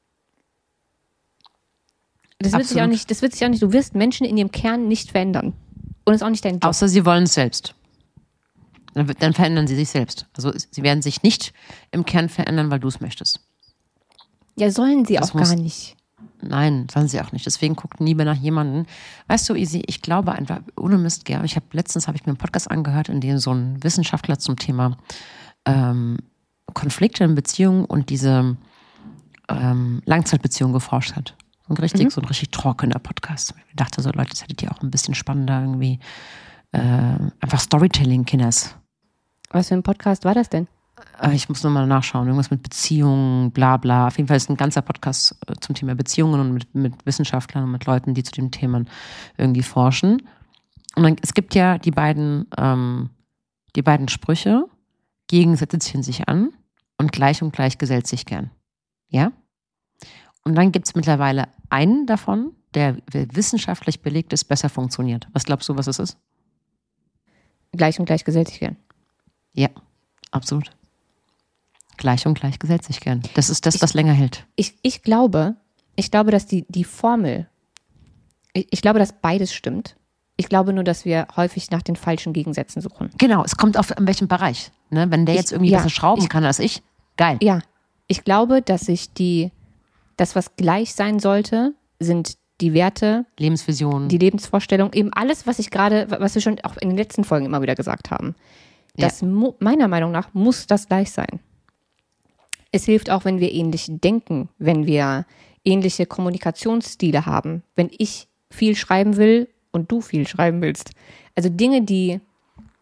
Das wird sich auch nicht, das wird sich auch nicht, du wirst Menschen in ihrem Kern nicht verändern. Und es ist auch nicht dein Job. Außer sie wollen es selbst. Dann, dann verändern sie sich selbst. Also sie werden sich nicht im Kern verändern, weil du es möchtest. Ja, sollen sie das auch muss, gar nicht. Nein, sollen sie auch nicht. Deswegen guckt nie mehr nach jemandem. Weißt du, Easy, ich glaube einfach, ohne Mist, gell, ich habe letztens habe ich mir einen Podcast angehört, in dem so ein Wissenschaftler zum Thema ähm, Konflikte in Beziehungen und diese ähm, Langzeitbeziehungen geforscht hat. So ein richtig, mhm. so ein richtig trockener Podcast. Ich dachte so, Leute, das hättet ihr auch ein bisschen spannender irgendwie. Äh, einfach Storytelling-Kinders. Was für ein Podcast war das denn? Äh, ich muss nochmal nachschauen. Irgendwas mit Beziehungen, bla bla. Auf jeden Fall ist ein ganzer Podcast äh, zum Thema Beziehungen und mit, mit Wissenschaftlern und mit Leuten, die zu den Themen irgendwie forschen. Und dann, es gibt ja die beiden, ähm, die beiden Sprüche, Gegensätze ziehen sich an und gleich und gleich gesellt sich gern. Ja? Und dann gibt es mittlerweile einen davon, der wissenschaftlich belegt ist, besser funktioniert. Was glaubst du, was es ist? Gleich und gleich gesellt sich gern. Ja, absolut. Gleich und gleich gesellt sich gern. Das ist das, ich, was länger hält. Ich, ich glaube, ich glaube, dass die, die Formel, ich, ich glaube, dass beides stimmt. Ich glaube nur, dass wir häufig nach den falschen Gegensätzen suchen. Genau, es kommt auf in welchem Bereich. Ne? Wenn der ich, jetzt irgendwie ja, besser schrauben ich, kann als ich, geil. Ja, ich glaube, dass sich die das, was gleich sein sollte, sind die Werte, Lebensvision, die Lebensvorstellung, eben alles, was ich gerade, was wir schon auch in den letzten Folgen immer wieder gesagt haben. Das ja. mu- meiner Meinung nach muss das gleich sein. Es hilft auch, wenn wir ähnlich denken, wenn wir ähnliche Kommunikationsstile haben, wenn ich viel schreiben will und du viel schreiben willst. Also Dinge, die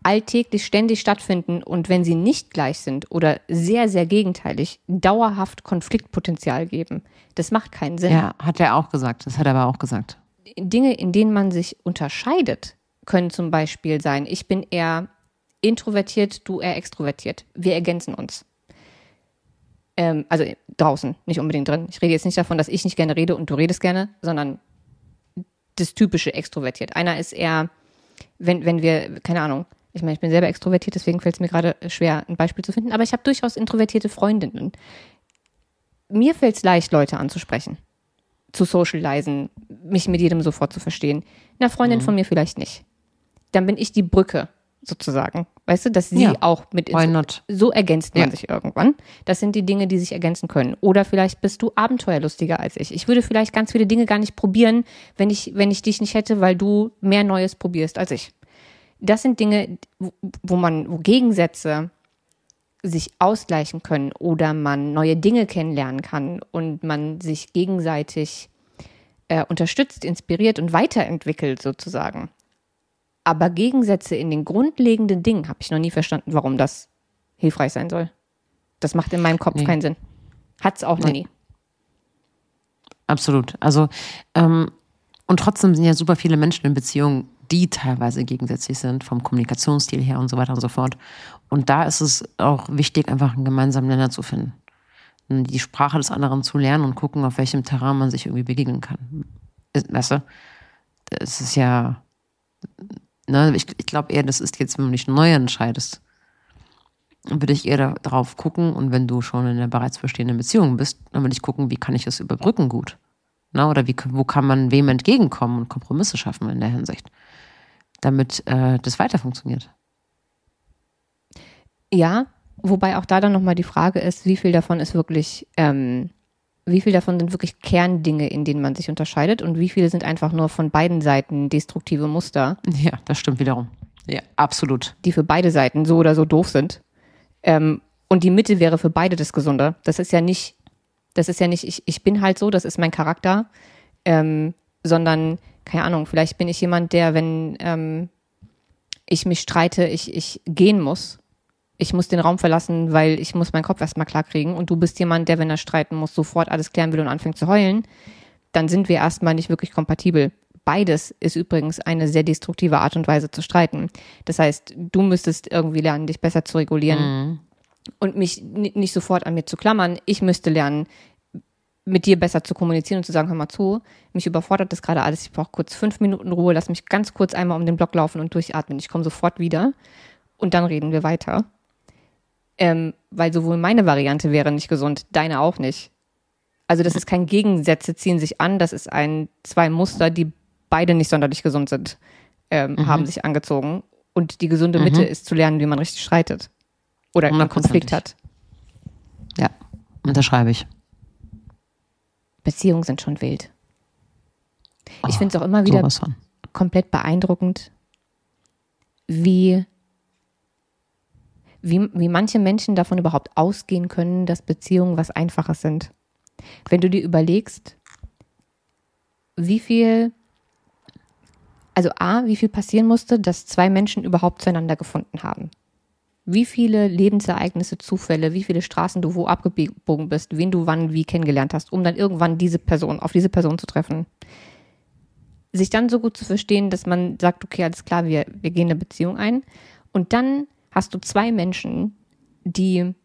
alltäglich ständig stattfinden und wenn sie nicht gleich sind oder sehr, sehr gegenteilig, dauerhaft Konfliktpotenzial geben. Das macht keinen Sinn. Ja, hat er auch gesagt. Das hat er aber auch gesagt. Dinge, in denen man sich unterscheidet, können zum Beispiel sein, ich bin eher introvertiert, du eher extrovertiert. Wir ergänzen uns. Ähm, also draußen, nicht unbedingt drin. Ich rede jetzt nicht davon, dass ich nicht gerne rede und du redest gerne, sondern das typische extrovertiert. Einer ist eher, wenn, wenn wir, keine Ahnung, ich meine, ich bin selber extrovertiert, deswegen fällt es mir gerade schwer, ein Beispiel zu finden, aber ich habe durchaus introvertierte Freundinnen. Mir fällt es leicht, Leute anzusprechen, zu socialisen, mich mit jedem sofort zu verstehen. Einer Freundin mhm. von mir vielleicht nicht. Dann bin ich die Brücke, sozusagen. Weißt du, dass sie ja. auch mit Why not? So ergänzt man ja. sich irgendwann. Das sind die Dinge, die sich ergänzen können. Oder vielleicht bist du abenteuerlustiger als ich. Ich würde vielleicht ganz viele Dinge gar nicht probieren, wenn ich, wenn ich dich nicht hätte, weil du mehr Neues probierst als ich. Das sind Dinge, wo man, wo Gegensätze sich ausgleichen können oder man neue Dinge kennenlernen kann und man sich gegenseitig äh, unterstützt, inspiriert und weiterentwickelt sozusagen. Aber Gegensätze in den grundlegenden Dingen habe ich noch nie verstanden, warum das hilfreich sein soll. Das macht in meinem Kopf nee. keinen Sinn. Hat es auch noch nee. nie. Absolut. Also ähm, und trotzdem sind ja super viele Menschen in Beziehungen, die teilweise gegensätzlich sind, vom Kommunikationsstil her und so weiter und so fort. Und da ist es auch wichtig, einfach einen gemeinsamen Nenner zu finden. Die Sprache des anderen zu lernen und gucken, auf welchem Terrain man sich irgendwie begegnen kann. Weißt du? Es ist ja, ne, ich, ich glaube eher, das ist jetzt, wenn du dich neu entscheidest, dann würde ich eher da, darauf gucken und wenn du schon in einer bereits bestehenden Beziehung bist, dann würde ich gucken, wie kann ich das überbrücken gut? Na, oder wie, wo kann man wem entgegenkommen und Kompromisse schaffen in der Hinsicht, damit äh, das weiter funktioniert. Ja, wobei auch da dann nochmal die Frage ist, wie viel davon ist wirklich, ähm, wie viel davon sind wirklich Kerndinge, in denen man sich unterscheidet und wie viele sind einfach nur von beiden Seiten destruktive Muster. Ja, das stimmt wiederum. Ja, absolut. Die für beide Seiten so oder so doof sind. Ähm, und die Mitte wäre für beide das Gesunde. Das ist ja nicht, das ist ja nicht, ich, ich bin halt so, das ist mein Charakter, ähm, sondern, keine Ahnung, vielleicht bin ich jemand, der, wenn ähm, ich mich streite, ich, ich gehen muss. Ich muss den Raum verlassen, weil ich muss meinen Kopf erstmal klar kriegen und du bist jemand, der, wenn er streiten muss, sofort alles klären will und anfängt zu heulen, dann sind wir erstmal nicht wirklich kompatibel. Beides ist übrigens eine sehr destruktive Art und Weise zu streiten. Das heißt, du müsstest irgendwie lernen, dich besser zu regulieren mhm. und mich n- nicht sofort an mir zu klammern. Ich müsste lernen, mit dir besser zu kommunizieren und zu sagen, hör mal zu, mich überfordert das gerade alles, ich brauche kurz fünf Minuten Ruhe, lass mich ganz kurz einmal um den Block laufen und durchatmen. Ich komme sofort wieder und dann reden wir weiter. Ähm, weil sowohl meine Variante wäre nicht gesund, deine auch nicht. Also das ist kein Gegensätze ziehen sich an, das ist ein zwei Muster, die beide nicht sonderlich gesund sind, ähm, mhm. haben sich angezogen. Und die gesunde Mitte mhm. ist zu lernen, wie man richtig streitet. Oder einen Konflikt hat. Ja, unterschreibe ich. Beziehungen sind schon wild. Oh, ich finde es auch immer wieder komplett beeindruckend, wie Wie, wie manche Menschen davon überhaupt ausgehen können, dass Beziehungen was Einfaches sind. Wenn du dir überlegst, wie viel, also A, wie viel passieren musste, dass zwei Menschen überhaupt zueinander gefunden haben. Wie viele Lebensereignisse, Zufälle, wie viele Straßen du wo abgebogen bist, wen du wann wie kennengelernt hast, um dann irgendwann diese Person, auf diese Person zu treffen. Sich dann so gut zu verstehen, dass man sagt, okay, alles klar, wir, wir gehen eine Beziehung ein und dann hast du zwei Menschen, die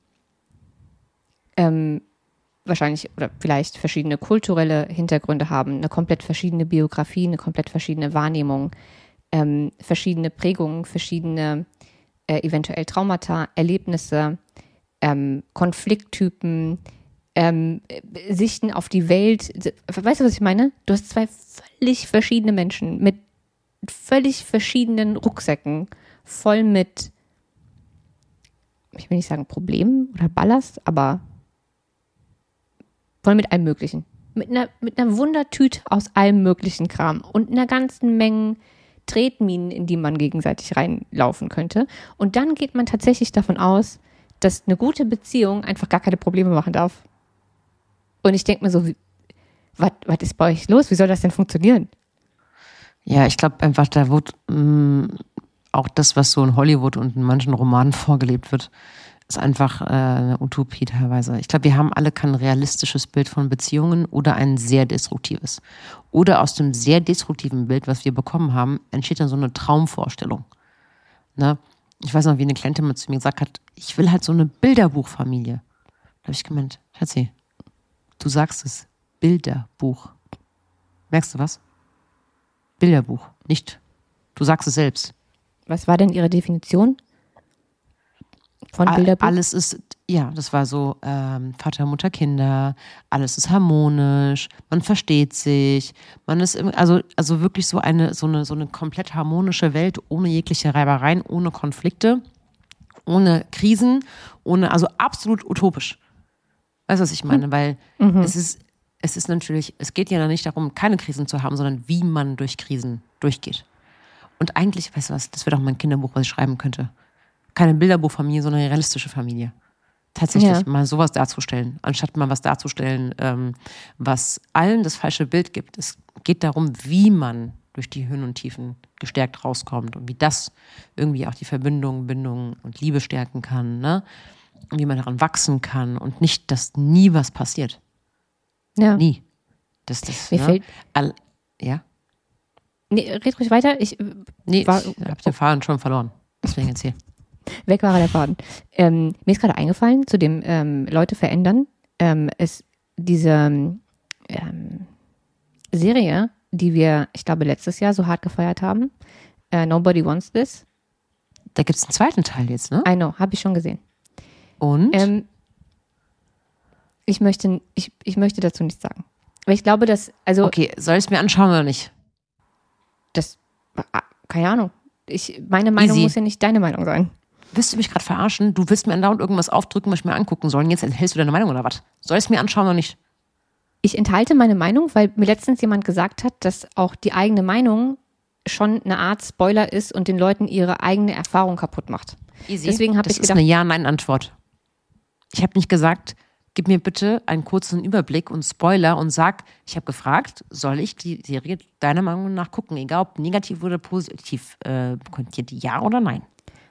ähm, wahrscheinlich oder vielleicht verschiedene kulturelle Hintergründe haben, eine komplett verschiedene Biografie, eine komplett verschiedene Wahrnehmung, ähm, verschiedene Prägungen, verschiedene äh, eventuell Traumata, Erlebnisse, ähm, Konflikttypen, ähm, Sichten auf die Welt. Weißt du, was ich meine? Du hast zwei völlig verschiedene Menschen mit völlig verschiedenen Rucksäcken, voll mit, ich will nicht sagen Problemen oder Ballast, aber voll mit allem Möglichen. Mit einer, mit einer Wundertüte aus allem möglichen Kram und einer ganzen Menge Tretminen, in die man gegenseitig reinlaufen könnte. Und dann geht man tatsächlich davon aus, dass eine gute Beziehung einfach gar keine Probleme machen darf. Und ich denke mir so, was ist bei euch los? Wie soll das denn funktionieren? Ja, ich glaube einfach, da wurde mh, auch das, was so in Hollywood und in manchen Romanen vorgelebt wird, ist einfach äh, eine Utopie teilweise. Ich glaube, wir haben alle kein realistisches Bild von Beziehungen oder ein sehr destruktives. Oder aus dem sehr destruktiven Bild, was wir bekommen haben, entsteht dann so eine Traumvorstellung. Ne? Ich weiß noch, wie eine Klientin mal zu mir gesagt hat, ich will halt so eine Bilderbuchfamilie. Da habe ich gemeint, Schatzi, du sagst es, Bilderbuch. Merkst du was? Bilderbuch, nicht. Du sagst es selbst. Was war denn Ihre Definition von Bilderbuch? Alles ist, ja, das war so ähm, Vater, Mutter, Kinder, alles ist harmonisch, man versteht sich, man ist, im, also, also wirklich so eine, so, eine, so eine komplett harmonische Welt, ohne jegliche Reibereien, ohne Konflikte, ohne Krisen, ohne, also absolut utopisch. Weißt du, was ich meine? Weil mhm. es ist, es ist natürlich, es geht ja nicht darum, keine Krisen zu haben, sondern wie man durch Krisen durchgeht. Und eigentlich, weißt du was, das wäre doch mein Kinderbuch, was ich schreiben könnte. Keine Bilderbuchfamilie, sondern eine realistische Familie. Tatsächlich ja. mal sowas darzustellen, anstatt mal was darzustellen, ähm, was allen das falsche Bild gibt. Es geht darum, wie man durch die Höhen und Tiefen gestärkt rauskommt und wie das irgendwie auch die Verbindung, Bindung und Liebe stärken kann, ne? Und wie man daran wachsen kann und nicht, dass nie was passiert. Ja. Nie. Das, das, Mir ne? fällt... All, ja? Nee, red ruhig weiter. Ich, nee, war, ich hab den Faden schon verloren. Deswegen erzähl. Weg war der Faden. Ähm, mir ist gerade eingefallen, zu dem ähm, Leute verändern, ähm, ist diese ähm, Serie, die wir, ich glaube, letztes Jahr so hart gefeiert haben, äh, Nobody Wants This. Da gibt es einen zweiten Teil jetzt, ne? I know, habe ich schon gesehen. Und? Ähm, ich, möchte, ich, ich möchte dazu nichts sagen. Aber ich glaube, dass, also... Okay, soll ich es mir anschauen oder nicht? Das, keine Ahnung. Ich, meine Meinung Easy. muss ja nicht deine Meinung sein. Willst du mich gerade verarschen? Du willst mir andauernd irgendwas aufdrücken, was ich mir angucken soll. Und jetzt enthältst du deine Meinung oder was? Soll ich es mir anschauen oder nicht? Ich enthalte meine Meinung, weil mir letztens jemand gesagt hat, dass auch die eigene Meinung schon eine Art Spoiler ist und den Leuten ihre eigene Erfahrung kaputt macht. Easy. Deswegen habe ich Das ist gedacht, eine Ja-Nein-Antwort. Ich habe nicht gesagt, gib mir bitte einen kurzen Überblick und Spoiler und sag, ich habe gefragt, soll ich die Serie deiner Meinung nach gucken, egal ob negativ oder positiv äh, konnotiert, ja oder nein?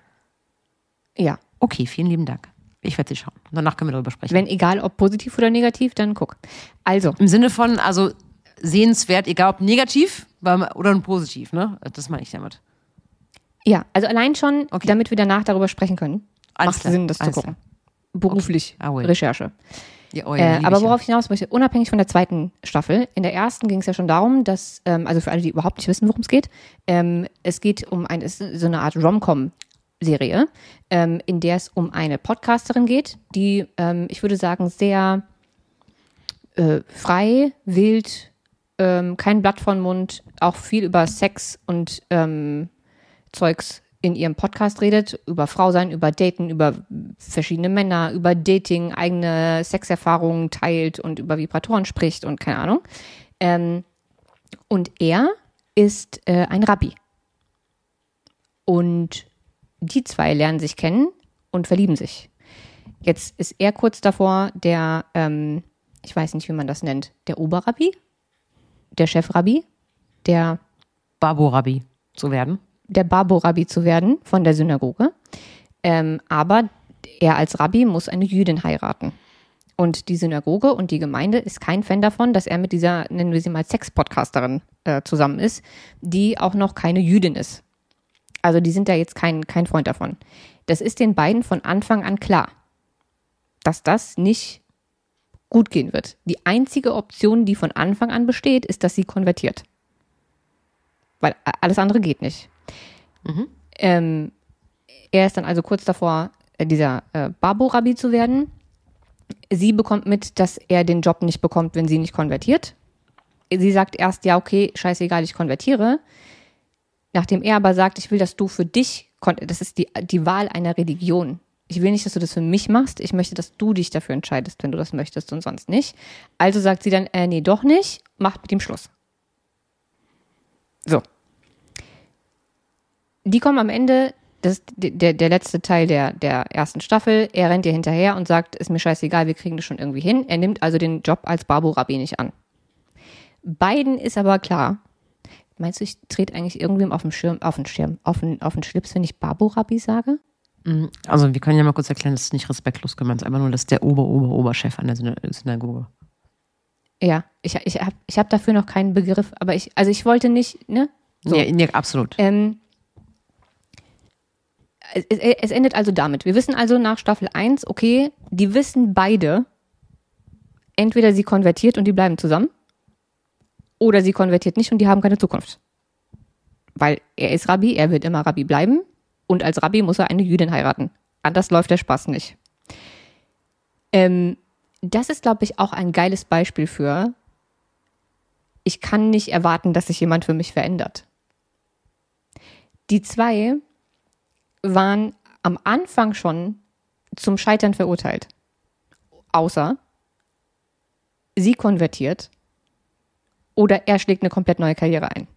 Ja. Okay, vielen lieben Dank. Ich werde sie schauen. Danach können wir darüber sprechen. Wenn egal ob positiv oder negativ, dann guck. Also. Im Sinne von, also sehenswert, egal ob negativ oder positiv, ne? Das meine ich damit. Ja, also allein schon, okay. damit wir danach darüber sprechen können, Alles macht klar. Sinn, das Alles zu gucken. Klar. Beruflich, okay. Recherche. Ja, oh ja, äh, aber worauf ich hinaus möchte, unabhängig von der zweiten Staffel, in der ersten ging es ja schon darum, dass, ähm, also für alle, die überhaupt nicht wissen, worum es geht, ähm, es geht um ein, es ist so eine Art Rom-Com-Serie, ähm, in der es um eine Podcasterin geht, die, ähm, ich würde sagen, sehr äh, frei, wild, ähm, kein Blatt vor den Mund, auch viel über Sex und ähm, Zeugs in ihrem Podcast redet, über Frausein, über Daten, über verschiedene Männer, über Dating, eigene Sexerfahrungen teilt und über Vibratoren spricht und keine Ahnung. Ähm, und er ist äh, ein Rabbi. Und die zwei lernen sich kennen und verlieben sich. Jetzt ist er kurz davor, der, ähm, ich weiß nicht, wie man das nennt, der Oberrabbi, der Chefrabbi, der Babo-Rabbi zu werden. der Babo-Rabbi zu werden von der Synagoge. Ähm, aber er als Rabbi muss eine Jüdin heiraten. Und die Synagoge und die Gemeinde ist kein Fan davon, dass er mit dieser, nennen wir sie mal, Sex-Podcasterin äh, zusammen ist, die auch noch keine Jüdin ist. Also die sind da jetzt kein, kein Freund davon. Das ist den beiden von Anfang an klar, dass das nicht gut gehen wird. Die einzige Option, die von Anfang an besteht, ist, dass sie konvertiert. Weil alles andere geht nicht. Mhm. Ähm, er ist dann also kurz davor, dieser äh, Babo-Rabbi zu werden. Sie bekommt mit, dass er den Job nicht bekommt, wenn sie nicht konvertiert. Sie sagt erst, ja, okay, scheißegal, ich konvertiere. Nachdem er aber sagt, ich will, dass du für dich, das ist die, die Wahl einer Religion. Ich will nicht, dass du das für mich machst. Ich möchte, dass du dich dafür entscheidest, wenn du das möchtest und sonst nicht. Also sagt sie dann, äh, nee, doch nicht, macht mit ihm Schluss. So. Die kommen am Ende, das ist der, der letzte Teil der, der ersten Staffel, er rennt ihr hinterher und sagt, ist mir scheißegal, wir kriegen das schon irgendwie hin. Er nimmt also den Job als Babo-Rabbi nicht an. Beiden ist aber klar, Meinst du, ich trete eigentlich irgendwem auf den Schirm, auf den Schirm, auf den, auf den Schlips, wenn ich Babo-Rabbi sage? Also wir können ja mal kurz erklären, das ist nicht respektlos gemeint, es ist einfach nur, das ist der Ober-Ober-Oberchef an der Synagoge. Ja, ich, ich habe ich hab dafür noch keinen Begriff, aber ich, also ich wollte nicht, ne? So. Ja, ja, absolut. Ähm, es, es endet also damit. Wir wissen also nach Staffel eins, okay, die wissen beide, entweder sie konvertiert und die bleiben zusammen, oder sie konvertiert nicht und die haben keine Zukunft. Weil er ist Rabbi, er wird immer Rabbi bleiben und als Rabbi muss er eine Jüdin heiraten. Anders läuft der Spaß nicht. Ähm, das ist, glaube ich, auch ein geiles Beispiel für, ich kann nicht erwarten, dass sich jemand für mich verändert. Die zwei waren am Anfang schon zum Scheitern verurteilt. Außer sie konvertiert oder er schlägt eine komplett neue Karriere ein.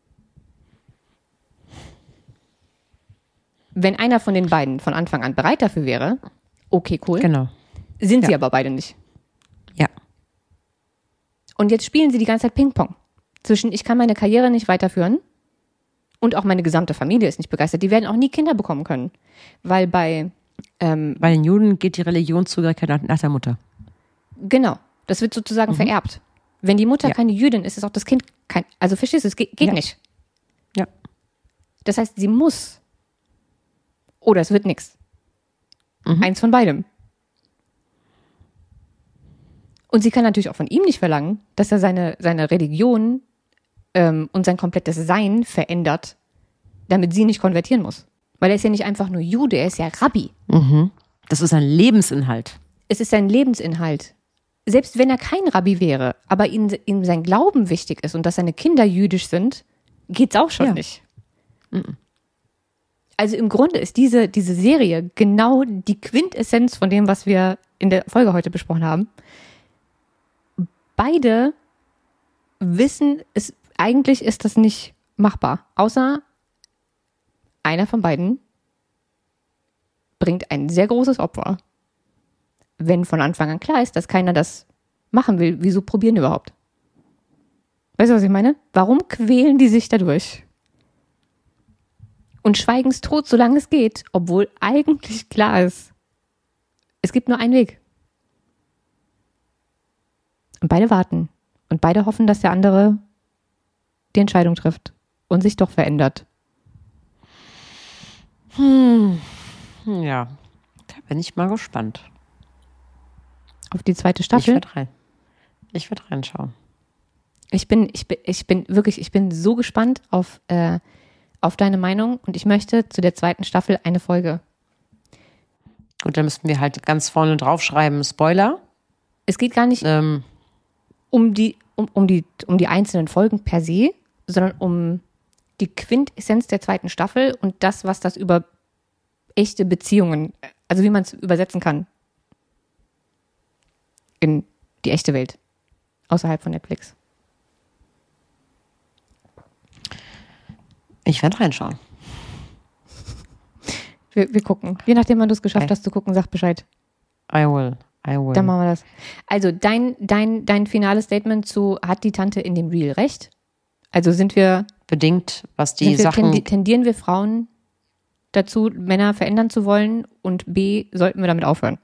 Wenn einer von den beiden von Anfang an bereit dafür wäre, okay, cool. Genau. Sind Ja. sie aber beide nicht. Ja. Und jetzt spielen sie die ganze Zeit Ping-Pong. Zwischen, ich kann meine Karriere nicht weiterführen und auch meine gesamte Familie ist nicht begeistert. Die werden auch nie Kinder bekommen können. Weil bei, ähm, Bei den Juden geht die Religionszugehörigkeit nach, nach der Mutter. genau, das wird sozusagen vererbt. Wenn die Mutter Ja. keine Jüdin ist, ist auch das Kind kein, also verstehst du, es geht, geht Ja. nicht. Ja. Das heißt, sie muss. Oder es wird nichts. Mhm. Eins von beidem. Und sie kann natürlich auch von ihm nicht verlangen, dass er seine, seine Religion ähm, und sein komplettes Sein verändert, damit sie nicht konvertieren muss. Weil er ist ja nicht einfach nur Jude, er ist ja Rabbi. Mhm. Das ist ein Lebensinhalt. Es ist sein Lebensinhalt. Selbst wenn er kein Rabbi wäre, aber ihm, ihm sein Glauben wichtig ist und dass seine Kinder jüdisch sind, geht's auch schon Ja. nicht. Also im Grunde ist diese, diese Serie genau die Quintessenz von dem, was wir in der Folge heute besprochen haben. Beide wissen, es, eigentlich ist das nicht machbar. Außer einer von beiden bringt ein sehr großes Opfer. Wenn von Anfang an klar ist, dass keiner das machen will, wieso probieren überhaupt? Weißt du, was ich meine? Warum quälen die sich dadurch? Und schweigenstrot, solange es geht, obwohl eigentlich klar ist, es gibt nur einen Weg. Und beide warten. Und beide hoffen, dass der andere die Entscheidung trifft und sich doch verändert. Hm. Ja, da bin ich mal gespannt. Auf die zweite Ich Staffel. werde rein. Ich werde reinschauen. Ich bin, ich bin, ich bin wirklich, ich bin so gespannt auf, äh, auf deine Meinung und ich möchte zu der zweiten Staffel eine Folge. Gut, dann müssten wir halt ganz vorne draufschreiben, Spoiler. Es geht gar nicht Ähm, um die, um, um die, um die einzelnen Folgen per se, sondern um die Quintessenz der zweiten Staffel und das, was das über echte Beziehungen, also wie man es übersetzen kann in die echte Welt außerhalb von Netflix. ich werde reinschauen. Wir, wir gucken. Je nachdem, wann du es geschafft Okay. hast zu gucken, sag Bescheid. I will. I will. Dann machen wir das. Also dein, dein, dein finales Statement zu, hat die Tante in dem Reel recht? Also sind wir, Bedingt, was die sind wir Sachen. tendi- tendieren wir Frauen dazu, Männer verändern zu wollen und B, sollten wir damit aufhören?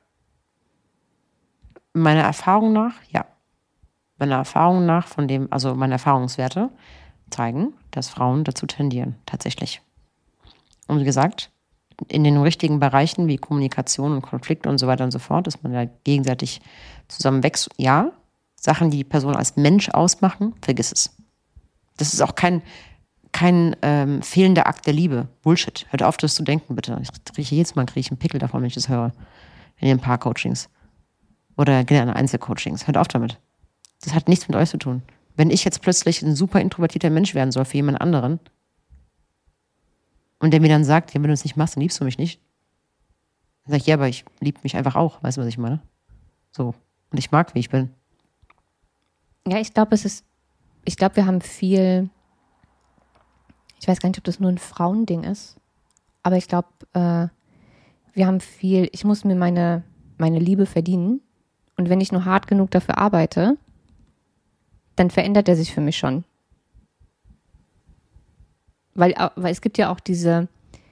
Meiner Erfahrung nach, ja. Meiner Erfahrung nach, von dem, also meine Erfahrungswerte zeigen, dass Frauen dazu tendieren, tatsächlich. Und wie gesagt, in den richtigen Bereichen wie Kommunikation und Konflikt und so weiter und so fort, dass man da gegenseitig zusammen wächst. Ja, Sachen, die die Person als Mensch ausmachen, vergiss es. Das ist auch kein, kein ähm, fehlender Akt der Liebe. Bullshit. Hört auf, das zu denken, bitte. Ich rieche jedes Mal kriege ich einen Pickel davon, wenn ich das höre. In den Paar-Coachings. Oder gerne Einzelcoachings. Hört auf damit. Das hat nichts mit euch zu tun. Wenn ich jetzt plötzlich ein super introvertierter Mensch werden soll für jemand anderen und der mir dann sagt, ja, wenn du es nicht machst, dann liebst du mich nicht. Dann sag ich, ja, aber ich liebe mich einfach auch. Weißt du, was ich meine? So. Und ich mag, wie ich bin. Ja, ich glaube, es ist, ich glaube, wir haben viel, ich weiß gar nicht, ob das nur ein Frauending ist, aber ich glaube, äh, wir haben viel, ich muss mir meine, meine Liebe verdienen und wenn ich nur hart genug dafür arbeite, dann verändert er sich für mich schon. Weil, weil es gibt ja auch diese,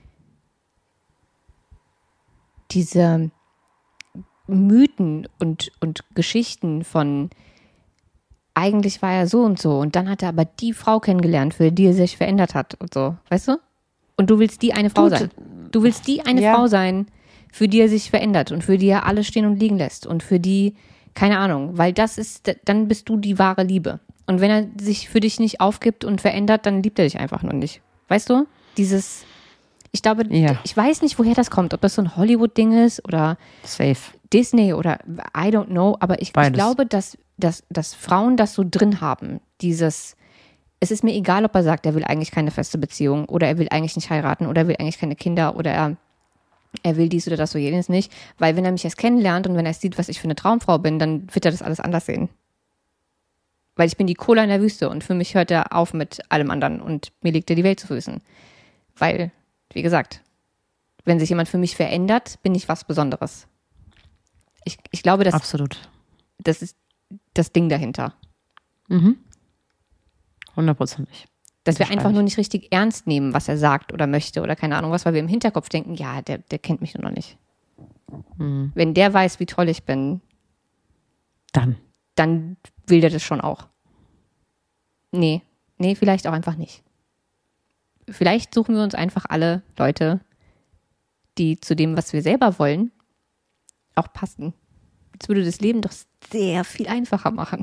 diese Mythen und, und Geschichten von, eigentlich war er so und so und dann hat er aber die Frau kennengelernt, für die er sich verändert hat und so, weißt du? Und du willst die eine Frau Du- sein. Du willst die eine Ja. Frau sein, für die er sich verändert und für die er alles stehen und liegen lässt und für die, keine Ahnung, weil das ist, dann bist du die wahre Liebe. Und wenn er sich für dich nicht aufgibt und verändert, dann liebt er dich einfach nur nicht. Weißt du? Dieses, ich glaube, Ja. ich weiß nicht, woher das kommt, ob das so ein Hollywood-Ding ist oder Safe. Disney oder I don't know, aber ich, ich Beides. glaube, dass, dass, dass Frauen das so drin haben. Dieses, es ist mir egal, ob er sagt, er will eigentlich keine feste Beziehung oder er will eigentlich nicht heiraten oder er will eigentlich keine Kinder oder er, er will dies oder das oder jenes nicht, weil wenn er mich erst kennenlernt und wenn er sieht, was ich für eine Traumfrau bin, dann wird er das alles anders sehen. Weil ich bin die Cola in der Wüste und für mich hört er auf mit allem anderen und mir liegt er die Welt zu Füßen. Weil, wie gesagt, wenn sich jemand für mich verändert, bin ich was Besonderes. Ich, ich glaube, das, Absolut. das ist das Ding dahinter. Mhm. Hundertprozentig. Dass wir Unterschreibe einfach ich. nur nicht richtig ernst nehmen, was er sagt oder möchte oder keine Ahnung was, weil wir im Hinterkopf denken, ja, der, der kennt mich nur noch nicht. Mhm. Wenn der weiß, wie toll ich bin, Dann. dann will der das schon auch. Nee, nee, vielleicht auch einfach nicht. Vielleicht suchen wir uns einfach alle Leute, die zu dem, was wir selber wollen, auch passen. Das würde das Leben doch sehr viel einfacher machen.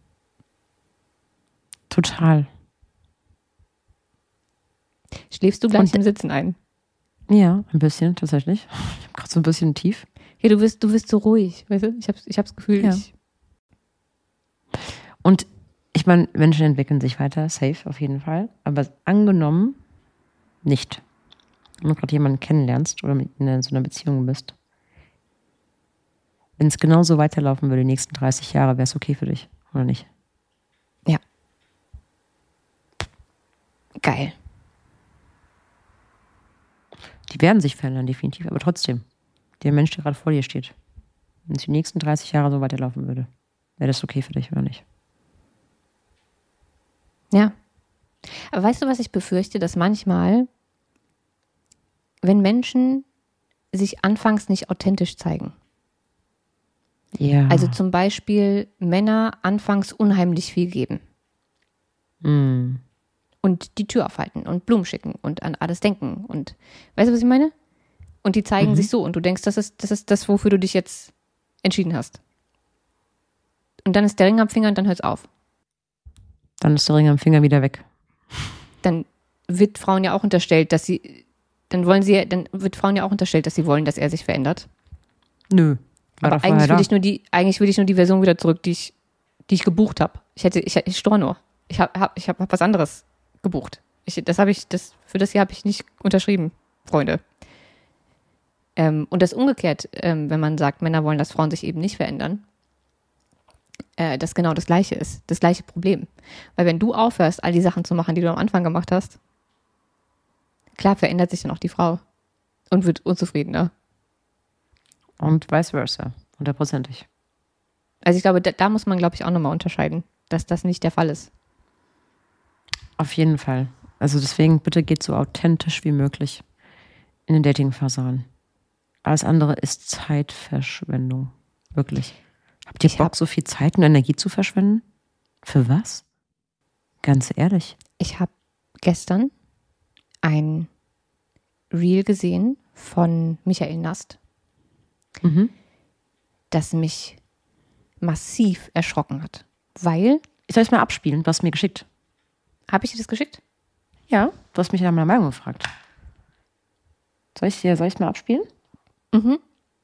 Total. Schläfst du gleich Und- im Sitzen ein? Ja, ein bisschen, tatsächlich. Ich habe gerade so ein bisschen tief. Ja, du wirst, du wirst so ruhig, weißt du? Ich habe ich hab das Gefühl, Ja. ich, Und ich meine, Menschen entwickeln sich weiter, safe auf jeden Fall. Aber angenommen, nicht. Wenn du gerade jemanden kennenlernst oder mit in so einer Beziehung bist, wenn es genauso weiterlaufen würde, die nächsten dreißig Jahre, wäre es okay für dich, oder nicht? ja. Geil. Die werden sich verändern, definitiv, aber trotzdem, der Mensch, der gerade vor dir steht, wenn es die nächsten dreißig Jahre so weiterlaufen würde, wäre das okay für dich, oder nicht? Ja. Aber weißt du, was ich befürchte? Dass manchmal, wenn Menschen sich anfangs nicht authentisch zeigen, Ja. also zum Beispiel Männer anfangs unheimlich viel geben Mm. und die Tür aufhalten und Blumen schicken und an alles denken und, weißt du, was ich meine? Und die zeigen Mhm. sich so und du denkst, das ist, das ist das, wofür du dich jetzt entschieden hast. Und dann ist der Ring am Finger und dann hört's auf. Dann ist der Ring am Finger wieder weg. Dann wird Frauen ja auch unterstellt, dass sie, dann wollen sie, dann wird Frauen ja auch unterstellt, dass sie wollen, dass er sich verändert. Nö. War Aber doch vorher eigentlich will da. ich nur die, eigentlich will ich nur die Version wieder zurück, die ich, die ich gebucht habe. Ich hätte, ich, ich Storno. Ich habe, hab, ich habe hab was anderes gebucht. Ich, das habe ich, das für das hier habe ich nicht unterschrieben, Freunde. Ähm, und das umgekehrt, ähm, wenn man sagt, Männer wollen, dass Frauen sich eben nicht verändern, äh, das genau das Gleiche ist, das gleiche Problem. Weil wenn du aufhörst, all die Sachen zu machen, die du am Anfang gemacht hast, klar verändert sich dann auch die Frau und wird unzufriedener. Und vice versa. Hundertprozentig. Also ich glaube, da, da muss man, glaube ich, auch nochmal unterscheiden, dass das nicht der Fall ist. Auf jeden Fall. Also deswegen, bitte geht so authentisch wie möglich in den Dating-Phase ran. Alles andere ist Zeitverschwendung. Wirklich. Habt ihr Ich Bock, hab- so viel Zeit und Energie zu verschwenden? Für was? Ganz ehrlich. Ich habe gestern ein Reel gesehen von Michael Nast, Mhm. das mich massiv erschrocken hat. Weil, Ich soll es mal abspielen. Du hast mir geschickt. habe ich dir das geschickt? Ja. Du hast mich nach meiner Meinung gefragt. Soll ich dir, soll ich es mal abspielen? Mhm.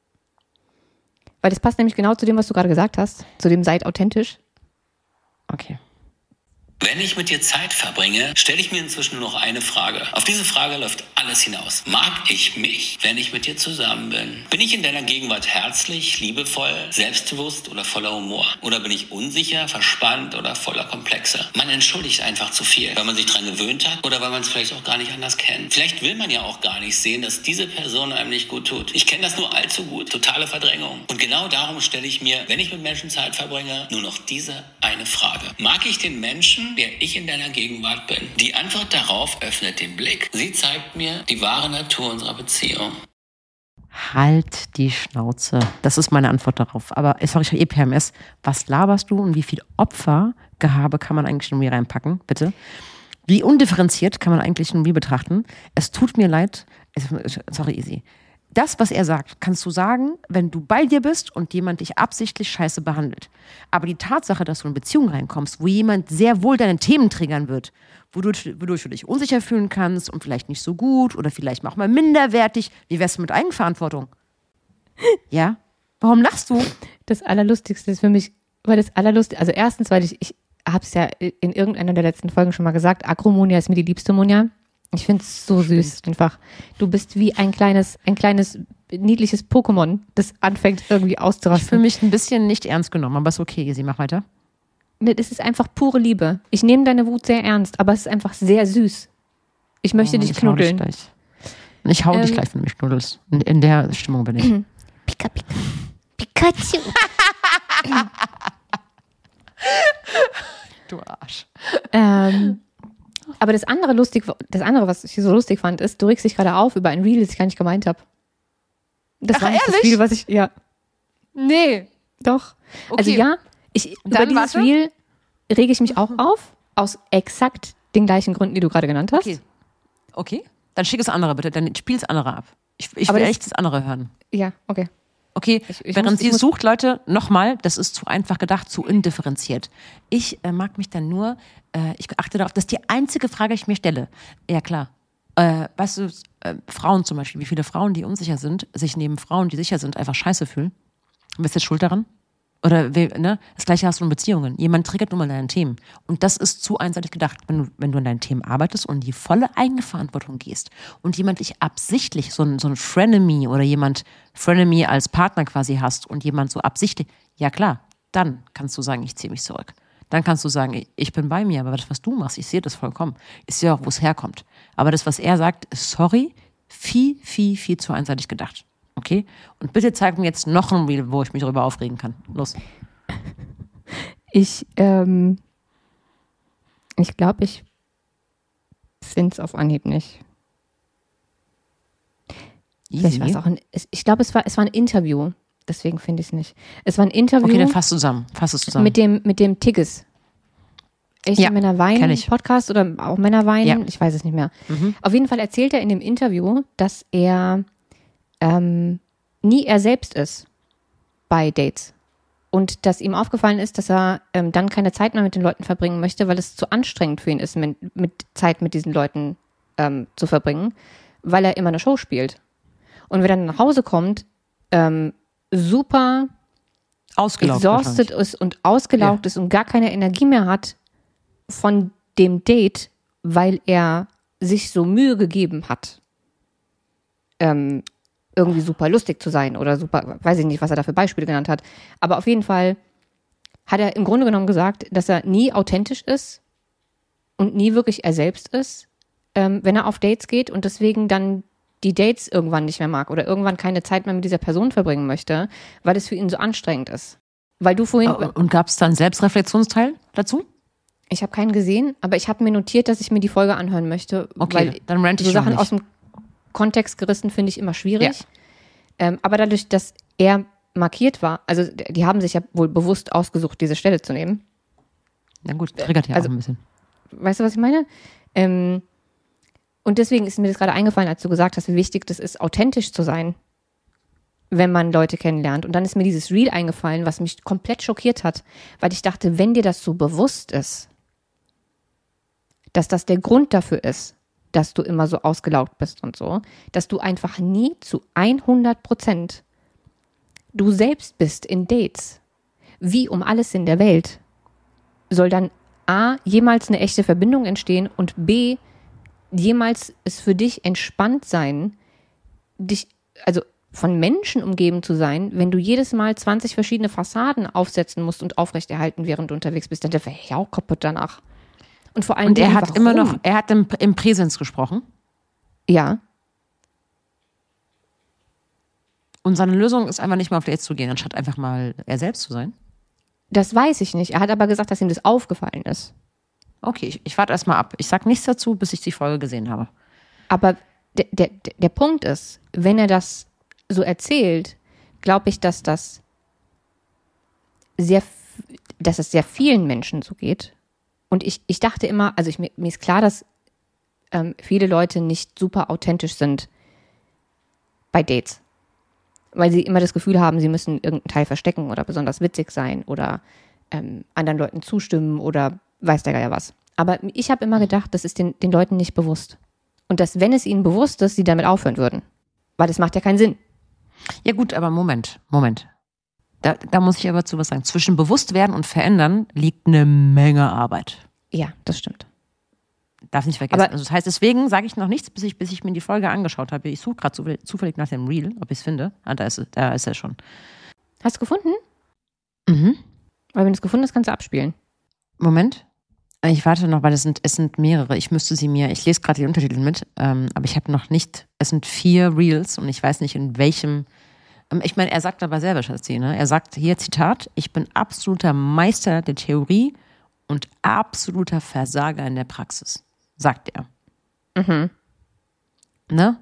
Weil das passt nämlich genau zu dem, was du gerade gesagt hast, zu dem seid authentisch. Okay. Wenn ich mit dir Zeit verbringe, stelle ich mir inzwischen nur noch eine Frage. Auf diese Frage läuft alles hinaus. Mag ich mich, wenn ich mit dir zusammen bin? Bin ich in deiner Gegenwart herzlich, liebevoll, selbstbewusst oder voller Humor? Oder bin ich unsicher, verspannt oder voller Komplexe? Man entschuldigt einfach zu viel, weil man sich daran gewöhnt hat oder weil man es vielleicht auch gar nicht anders kennt. Vielleicht will man ja auch gar nicht sehen, dass diese Person einem nicht gut tut. Ich kenne das nur allzu gut. Totale Verdrängung. Und genau darum stelle ich mir, wenn ich mit Menschen Zeit verbringe, nur noch diese eine Frage. Mag ich den Menschen, wer ich in deiner Gegenwart bin? Die Antwort darauf öffnet den Blick. Sie zeigt mir die wahre Natur unserer Beziehung. Halt die Schnauze. Das ist meine Antwort darauf. Aber sorry, ich habe E P M S. Was laberst du und wie viel Opfergehabe kann man eigentlich in mir reinpacken? Bitte. Wie undifferenziert kann man eigentlich in mir betrachten? Es tut mir leid. Sorry, easy. Das, was er sagt, kannst du sagen, wenn du bei dir bist und jemand dich absichtlich scheiße behandelt. Aber die Tatsache, dass du in eine Beziehung reinkommst, wo jemand sehr wohl deine Themen triggern wird, wodurch, wodurch du dich unsicher fühlen kannst und vielleicht nicht so gut oder vielleicht auch mal minderwertig, wie wär's mit Eigenverantwortung? Ja? Warum lachst du? Das Allerlustigste ist für mich, weil das Allerlustigste, also erstens, weil ich, ich habe es ja in irgendeiner der letzten Folgen schon mal gesagt, Agromonia ist mir die liebste Monja. Ich finde es so süß einfach. Du bist wie ein kleines, ein kleines, niedliches Pokémon, das anfängt irgendwie auszurasten. Ich fühle mich ein bisschen nicht ernst genommen, aber ist okay, sie mach weiter. Es ist einfach pure Liebe. Ich nehme deine Wut sehr ernst, aber es ist einfach sehr süß. Ich möchte oh, dich ich knuddeln. Hau dich gleich. Ich hau ähm, dich gleich, wenn du mich knuddelst. In, in der Stimmung bin ich. Pika, pika. Pikachu. Du Arsch. Ähm, aber das andere lustig, das andere, was ich so lustig fand, ist, du regst dich gerade auf über ein Reel, das ich gar nicht gemeint habe. Das Ach, war nicht ehrlich? das Reel, was ich, ja. Nee. Doch. Okay. Also ja, ich, über Dann dieses warte. Reel rege ich mich auch auf, aus exakt den gleichen Gründen, die du gerade genannt hast. Okay. Okay. Dann schick das andere bitte, dann spiel das andere ab. Ich, ich Aber will das- echt das andere hören. Ja, okay. Okay, Ich- ich während muss- sie ich es muss- sucht, Leute, nochmal, das ist zu einfach gedacht, zu indifferenziert. Ich äh, mag mich dann nur, äh, ich achte darauf, das ist die einzige Frage, die ich mir stelle. Ja, klar. Äh, weißt du, äh, Frauen zum Beispiel, wie viele Frauen, die unsicher sind, sich neben Frauen, die sicher sind, einfach scheiße fühlen? Bist du jetzt schuld daran? Oder we- ne? Das gleiche hast du in Beziehungen. Jemand triggert nun mal deine Themen. Und das ist zu einseitig gedacht. Wenn du, wenn du an deinen Themen arbeitest und in die volle Eigenverantwortung gehst und jemand dich absichtlich, so ein, so ein Frenemy oder jemand Frenemy als Partner quasi hast und jemand so absichtlich, ja klar, dann kannst du sagen, ich ziehe mich zurück. Dann kannst du sagen, ich bin bei mir, aber das, was du machst, ich sehe das vollkommen. Ich sehe auch, wo es herkommt. Aber das, was er sagt, ist sorry, viel, viel, viel zu einseitig gedacht. Okay? Und bitte zeig mir jetzt noch ein Reel, wo ich mich darüber aufregen kann. Los. Ich, ähm, ich glaube, ich finde es auf Anhieb nicht. Vielleicht war es auch ein, es- ich glaube, es war, es war ein Interview. Deswegen finde ich es nicht. Es war ein Interview Okay, dann fass zusammen. Fass es zusammen. mit dem, mit dem Tigges. Echte Ja, Männer kenn weinen ich. Podcast oder auch Männer weinen, Ja. ich weiß es nicht mehr. Mhm. Auf jeden Fall erzählt er in dem Interview, dass er ähm, nie er selbst ist bei Dates. Und dass ihm aufgefallen ist, dass er ähm, dann keine Zeit mehr mit den Leuten verbringen möchte, weil es zu anstrengend für ihn ist, mit, mit Zeit mit diesen Leuten ähm, zu verbringen, weil er immer eine Show spielt. Und wenn er dann nach Hause kommt, ähm, super Ausgelaugt. exhausted ist und ausgelaugt ist und gar keine Energie mehr hat von dem Date, weil er sich so Mühe gegeben hat, ähm, irgendwie super lustig zu sein oder super, weiß ich nicht, was er da für Beispiele genannt hat. Aber auf jeden Fall hat er im Grunde genommen gesagt, dass er nie authentisch ist und nie wirklich er selbst ist, ähm, wenn er auf Dates geht und deswegen dann die Dates irgendwann nicht mehr mag oder irgendwann keine Zeit mehr mit dieser Person verbringen möchte, weil es für ihn so anstrengend ist. Weil du vorhin, wahrscheinlich. Und gab es da einen Selbstreflexionsteil dazu? ich habe keinen gesehen, aber ich habe mir notiert, dass ich mir die Folge anhören möchte, Okay, weil dann rant ich so noch Sachen nicht. aus dem Kontext gerissen finde ich immer schwierig. Ähm, aber dadurch, dass er markiert war, also die haben sich ja wohl bewusst ausgesucht, diese Stelle zu nehmen. Na gut, triggert ja Also- auch ein bisschen. Weißt du, was ich meine? Ähm, und deswegen ist mir das gerade eingefallen, als du gesagt hast, wie wichtig das ist, authentisch zu sein, wenn man Leute kennenlernt. Und dann ist mir dieses Reel eingefallen, was mich komplett schockiert hat, weil ich dachte, wenn dir das so bewusst ist, dass das der Grund dafür ist, dass du immer so ausgelaugt bist und so, dass du einfach nie zu hundert Prozent du selbst bist in Dates, wie um alles in der Welt, soll dann A, jemals eine echte Verbindung entstehen und B, jemals es für dich entspannt sein, dich, also von Menschen umgeben zu sein, wenn du jedes Mal zwanzig verschiedene Fassaden aufsetzen musst und aufrechterhalten, während du unterwegs bist, dann wäre ich auch kaputt danach. Und vor allem, Und er Dingen, hat warum? immer noch, er hat im, im Präsens gesprochen. Ja, Und seine Lösung ist einfach nicht mal auf Dates zu gehen, anstatt einfach mal er selbst zu sein. das weiß ich nicht. Er hat aber gesagt, dass ihm das aufgefallen ist. Okay, ich, ich warte erstmal ab. Ich sag nichts dazu, bis ich die Folge gesehen habe. Aber der, der, der Punkt ist, wenn er das so erzählt, glaube ich, dass das sehr, dass es sehr vielen Menschen so geht. Und ich, ich dachte immer, also ich, mir, mir ist klar, dass ähm, viele Leute nicht super authentisch sind bei Dates. Weil sie immer das Gefühl haben, sie müssen irgendeinen Teil verstecken oder besonders witzig sein oder ähm, anderen Leuten zustimmen oder weiß der Geier was. Aber ich habe immer gedacht, das ist den, den Leuten nicht bewusst. Und dass, wenn es ihnen bewusst ist, sie damit aufhören würden. Weil das macht ja keinen Sinn. Ja gut, aber Moment, Moment. Da, da muss ich aber zu was sagen. Zwischen Bewusstwerden und Verändern liegt eine Menge Arbeit. Ja, das stimmt. Darf nicht vergessen. Aber also das heißt, deswegen sage ich noch nichts, bis ich, bis ich mir die Folge angeschaut habe. Ich suche gerade zufällig, zufällig nach dem Reel, ob ich es finde. Ah, da ist, es, da ist er schon. Hast du gefunden? Mhm. Weil wenn du es gefunden hast, kannst du abspielen. Moment. Ich warte noch, weil es sind, es sind mehrere. Ich müsste sie mir, ich lese gerade die Untertitel mit, ähm, aber ich habe noch nicht, es sind vier Reels und ich weiß nicht, in welchem. Ähm, ich meine, er sagt aber selber, Schatzi, ne? Er sagt hier, Zitat, ich bin absoluter Meister der Theorie und absoluter Versager in der Praxis, sagt er. Mhm. Ne?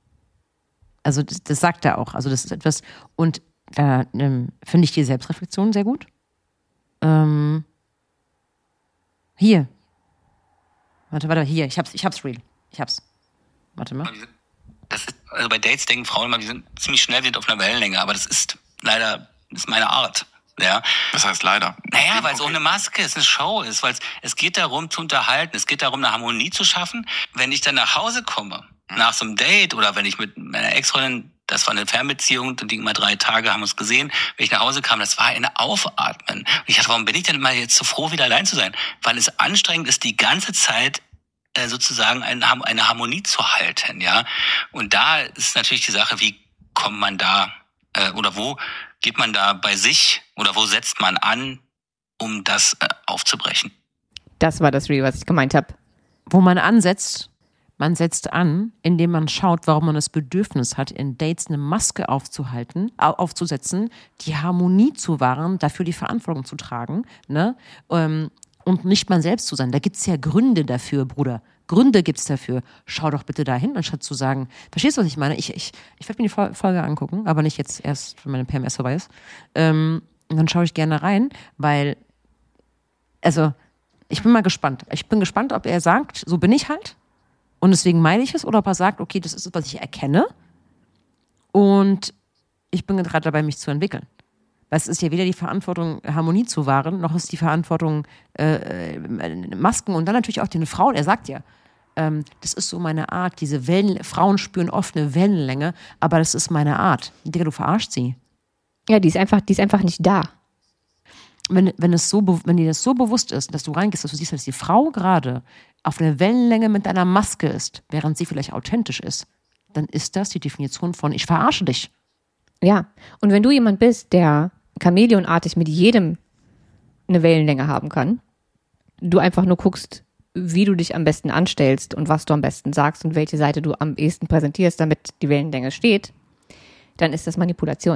Also das, das sagt er auch. Also das ist etwas, und da ähm, finde ich die Selbstreflexion sehr gut. Ähm, hier. Warte, warte, hier. Ich hab's, ich hab's real. Ich hab's. Warte mal. Das ist, also bei Dates denken Frauen immer, die sind ziemlich schnell, sind auf einer Wellenlänge, aber das ist leider, das ist meine Art. Ja. Das heißt leider. Naja, weil es Okay. ohne Maske ist, eine Show ist, weil es, es geht darum zu unterhalten, es geht darum, eine Harmonie zu schaffen. Wenn ich dann nach Hause komme, nach so einem Date oder wenn ich mit meiner Ex-Freundin, das war eine Fernbeziehung, dann ging mal drei Tage, haben uns gesehen, wenn ich nach Hause kam, das war ein Aufatmen. Und ich dachte, warum bin ich denn mal jetzt so froh, wieder allein zu sein? Weil es anstrengend ist, die ganze Zeit äh, sozusagen eine, eine Harmonie zu halten, ja. Und da ist natürlich die Sache, wie kommt man da äh, oder wo geht man da bei sich oder wo setzt man an, um das äh, aufzubrechen? Das war das Reel, was ich gemeint habe. Wo man ansetzt, man setzt an, indem man schaut, warum man das Bedürfnis hat, in Dates eine Maske aufzuhalten, au- aufzusetzen, die Harmonie zu wahren, dafür die Verantwortung zu tragen, ne? Ähm, und nicht man selbst zu sein. Da gibt es ja Gründe dafür, Bruder. Gründe gibt es dafür. Schau doch bitte dahin, anstatt zu sagen, verstehst du, was ich meine? Ich, ich, ich werde mir die Fol- Folge angucken, aber nicht jetzt erst, wenn meine P M S vorbei ist. Ähm, und dann schaue ich gerne rein, weil, also, ich bin mal gespannt. Ich bin gespannt, ob er sagt, so bin ich halt. Und deswegen meine ich es, oder ob er sagt, okay, das ist es, was ich erkenne. Und ich bin gerade dabei, mich zu entwickeln. Weil es ist ja weder die Verantwortung, Harmonie zu wahren, noch ist die Verantwortung, äh, Masken und dann natürlich auch den Frauen. Er sagt ja, ähm, das ist so meine Art. Diese Wellen, Frauen spüren oft eine Wellenlänge, aber das ist meine Art. Digga, du verarscht sie. Ja, die ist einfach, die ist einfach nicht da. Wenn, wenn, es so, be- wenn dir das so bewusst ist, dass du reingehst, dass du siehst, dass die Frau gerade auf einer Wellenlänge mit deiner Maske ist, während sie vielleicht authentisch ist, dann ist das die Definition von ich verarsche dich. Ja. Und wenn du jemand bist, der chamäleonartig mit jedem eine Wellenlänge haben kann, du einfach nur guckst, wie du dich am besten anstellst und was du am besten sagst und welche Seite du am ehesten präsentierst, damit die Wellenlänge steht, dann ist das Manipulation.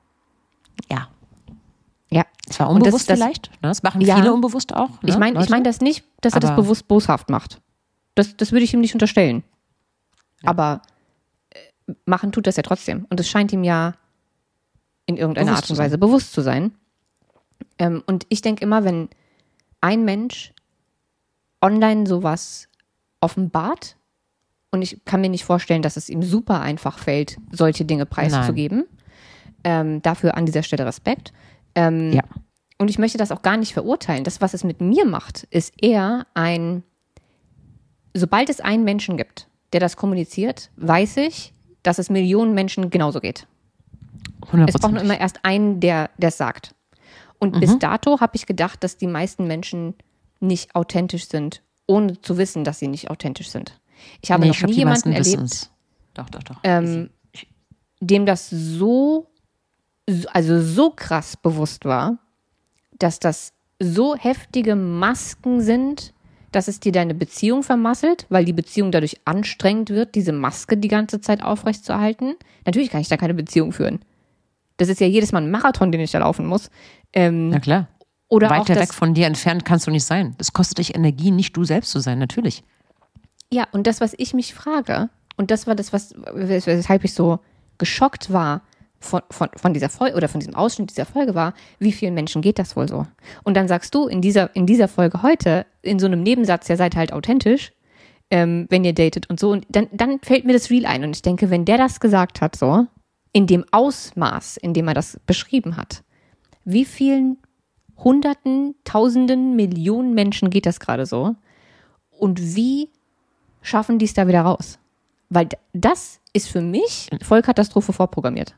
Ja. Ja. Zwar Und das- unbewusst das- vielleicht, ne? Das machen Ja. viele unbewusst auch. Ne, Ich meine ich Leute? mein das nicht, dass er das Aber- bewusst boshaft macht. Das, das würde ich ihm nicht unterstellen. Aber äh, machen tut das ja trotzdem. Und es scheint ihm ja in irgendeiner Bewusst Art zu und sein. Weise bewusst zu sein. Ähm, und ich denke immer, wenn ein Mensch online sowas offenbart, und ich kann mir nicht vorstellen, dass es ihm super einfach fällt, solche Dinge preiszugeben. Ähm, dafür an dieser Stelle Respekt. Ähm, Ja. Und ich möchte das auch gar nicht verurteilen. Das, was es mit mir macht, ist eher ein, sobald es einen Menschen gibt, der das kommuniziert, weiß ich, dass es Millionen Menschen genauso geht. hundert Es braucht nur Prozent. immer erst einen, der das sagt. Und bis dato habe ich gedacht, dass die meisten Menschen nicht authentisch sind, ohne zu wissen, dass sie nicht authentisch sind. Ich habe Nee, noch ich glaub, nie die jemanden meisten erlebt, wissen's. Doch, doch, doch. ähm, dem das so, also so krass bewusst war, dass das so heftige Masken sind, dass es dir deine Beziehung vermasselt, weil die Beziehung dadurch anstrengend wird, diese Maske die ganze Zeit aufrechtzuerhalten. Natürlich kann ich da keine Beziehung führen. Das ist ja jedes Mal ein Marathon, den ich da laufen muss. Ähm, Na klar. Oder auch Weiter das, weg von dir entfernt kannst du nicht sein. Das kostet dich Energie, nicht du selbst zu sein, natürlich. Ja, und das, was ich mich frage, und das war das, was, weshalb ich so geschockt war von, von, von dieser Folge oder von diesem Ausschnitt dieser Folge war, wie vielen Menschen geht das wohl so? Und dann sagst du in dieser, in dieser Folge heute, in so einem Nebensatz, ja, seid halt authentisch, ähm, wenn ihr datet und so. Und dann, dann fällt mir das Real ein. Und ich denke, wenn der das gesagt hat, so, in dem Ausmaß, in dem er das beschrieben hat, wie vielen Hunderten, Tausenden, Millionen Menschen geht das gerade so? Und wie schaffen die es da wieder raus? Weil das ist für mich Vollkatastrophe vorprogrammiert.